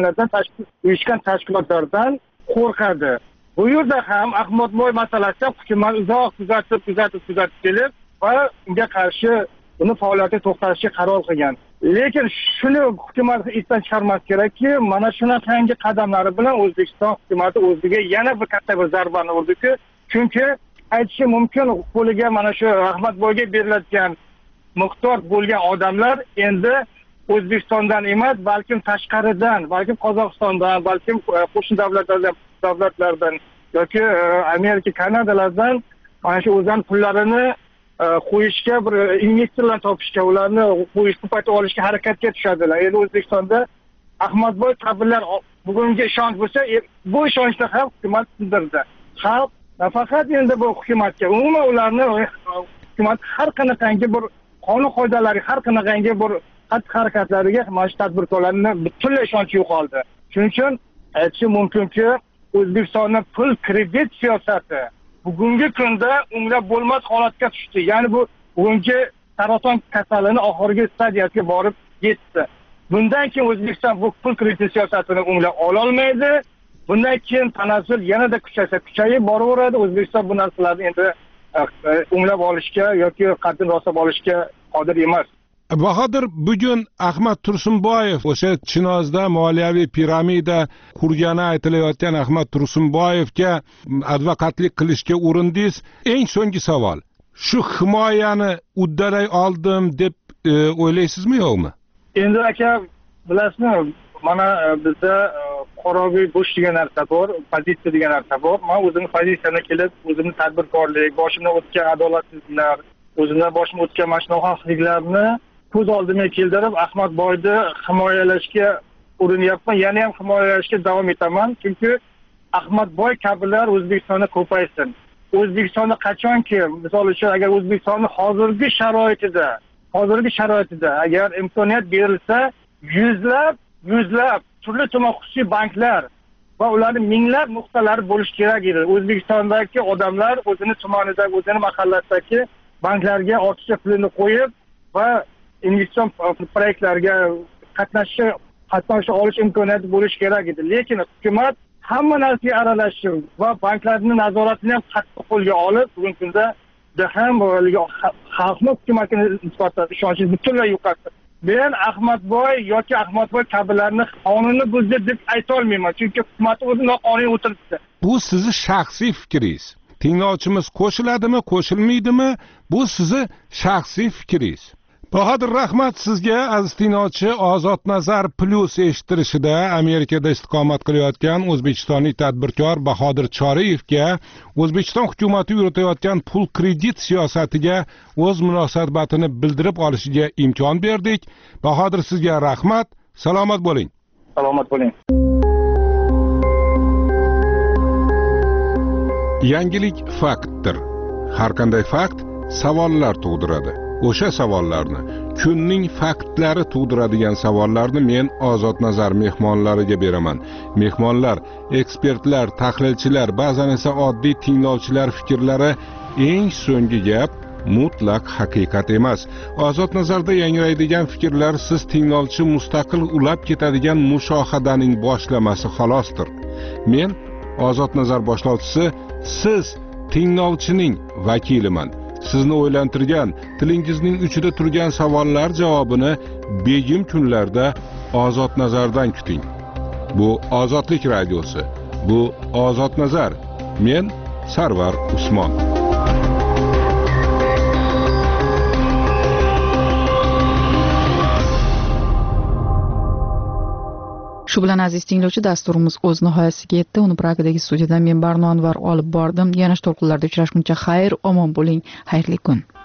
uyushgan tashkilotlardan qo'rqadi. Bu yerda ham Ahmadboy masalasida hukumat uzoq kuzatib kelib va unga qarshi uni faoliyatini to'xtatishga qaror qilgan. Lekin shuni hukumat esdan chiqarmas kerakki, mana shunaqangi qadamlari bilan O'zbekiston hukumati o'ziga yana bir katta bir zarbani urdi-ku, chunki aytishi mumkin, qo'liga mana shu Ahmadboyga beriladigan miqdor bo'lgan odamlar endi O'zbekistondan emas, balkim tashqaridan, balkim Qozog'istondan, balkim qo'shni davlatlardan yoki Amerika, Kanadalardan mana shu o'zlarining pullarini qo'yishga, bir investorlar topishga, ularni qo'yib olishga harakatga tushadilar. Endi O'zbekistonda Ahmadboy kabilar bugungi ishonch bo'lsa, bu ishonchni ham hukumat bildirdi. Xalq nafaqat endi bu hukumatga, umuman ularni hukumat har qanaqangi bir qonun qoidalariga, har qanaqangi bir xatti-harakatlariga mana shu tadbirkorlarning butunlay ishonchi yo'qoldi. Shuning uchun aytishim mumkinki, O'zbekistonning pul kredit siyosati bugungi kunda unga bo'lmas holatga tushdi. Ya'ni bu bugungi saraton kasalining oxirgi stadiyasiga borib yetdi. Bundan keyin O'zbekiston bu pul kredit siyosatini unga ola olmaydi. Bundan keyin tanazzul yanada kuchayib boraveradi. O'zbekiston bu narsalarni endi o'nglab olishga yoki qaddini rostlab olishga qodir emas. Bahodir, bugun Ahmad Tursunboyev o'sha Chinozda moliyaviy piramida qurgani aytilayotgan Ahmad Tursunboyevga advokatlik qilishga urindingiz. Eng so'nggi savol. Shu himoyani uddalay oldim deb o'ylaysizmi yo'qmi? Endi aka, bilasizmi, mana bizda qoroviy bo'sh degan narsa bor, pozitsiya degan narsa bor. Men o'zimning pozitsiyamga kelib, o'zimning tadbirkorlik, boshimdan o'tgan adolatsizliklar, o'zimdan boshimdan o'tgan mana shu nohaqliklarni ko'z oldimga keltirib, Ahmadboyni himoyalashga urinyapman, yana ham himoyalashga davom etaman. Chunki Ahmadboy kabilar O'zbekistonda ko'paysin. O'zbekistonda qachonki, misol uchun, agar O'zbekistonning hozirgi sharoitida agar imkoniyat berilsa, yuzlab turli-tuman xususiy banklar va ularning minglab nuqtalari bo'lishi kerak edi. O'zbekistondagi odamlar o'zini tumanidagi, o'zini mahallasidagi banklarga ortiqcha pulini qo'yib va investitsion proyektlarga qatnasha olish imkoniyati bo'lishi kerak edi. Lekin hukumat hamma narsaga aralashib va banklarning nazoratini ham qattiq qo'lga olib, bugungi kunda ham xalqning hukumatga nisbatan ishonchi butunlay yo'qotdi. Men Ahmadboy yoki Ahmadboy kabilarni qonunni buzdi deb ayta olmayman, chunki hukumat o'zi noqonuniy o'tiribdi. Bu sizning shaxsiy fikringiz. Tinglovchimiz qo'shiladimi, qo'shilmaydimi? Bu sizning shaxsiy fikringiz. Bahodir, rahmat sizga. Aziz tinglovchi, Ozod Nazar Plus eshittirishida Amerikada istiqomat qilayotgan o'zbekistonlik tadbirkor Bahodir Choriyevga O'zbekiston hukumati yuritayotgan pul kredit siyosatiga o'z munosabatini bildirib olishiga imkon berdik. Bahodir, sizga rahmat. Salomat bo'ling. Salomat bo'ling. Yangilik faktdir. Har qanday fakt savollar tug'diradi. O'sha savollarni, kunning faktlari tug'diradigan savollarni men Ozod Nazar mehmonlariga beraman. Mehmonlar, ekspertlar, tahlilchilar, ba'zan esa oddiy tinglovchilar fikrlari eng so'nggi gap, mutlaq haqiqat emas. Ozod Nazarda yangraydigan fikrlar siz tinglovchi mustaqil ulab ketadigan mushohadaning boshlamasi xolosdir. Men Ozod Nazar boshlovchisi, siz tinglovchining vakiliman. Sizni o'ylantirgan, tilingizning uchida turgan savollar javobini begim kunlarda Ozod Nazardan kuting. Bu Ozodlik radiosi. Bu Ozod Nazar. Men Sarvar Usmon. Shu bilan aziz tinglovchi, dasturimiz o'z nihoyasiga yetdi. Uni Pragadagi studiyadan men Barno Anvar olib bordim. Yana to'lqinlarda uchrashguncha xayr, omon bo'ling, xayrli kun.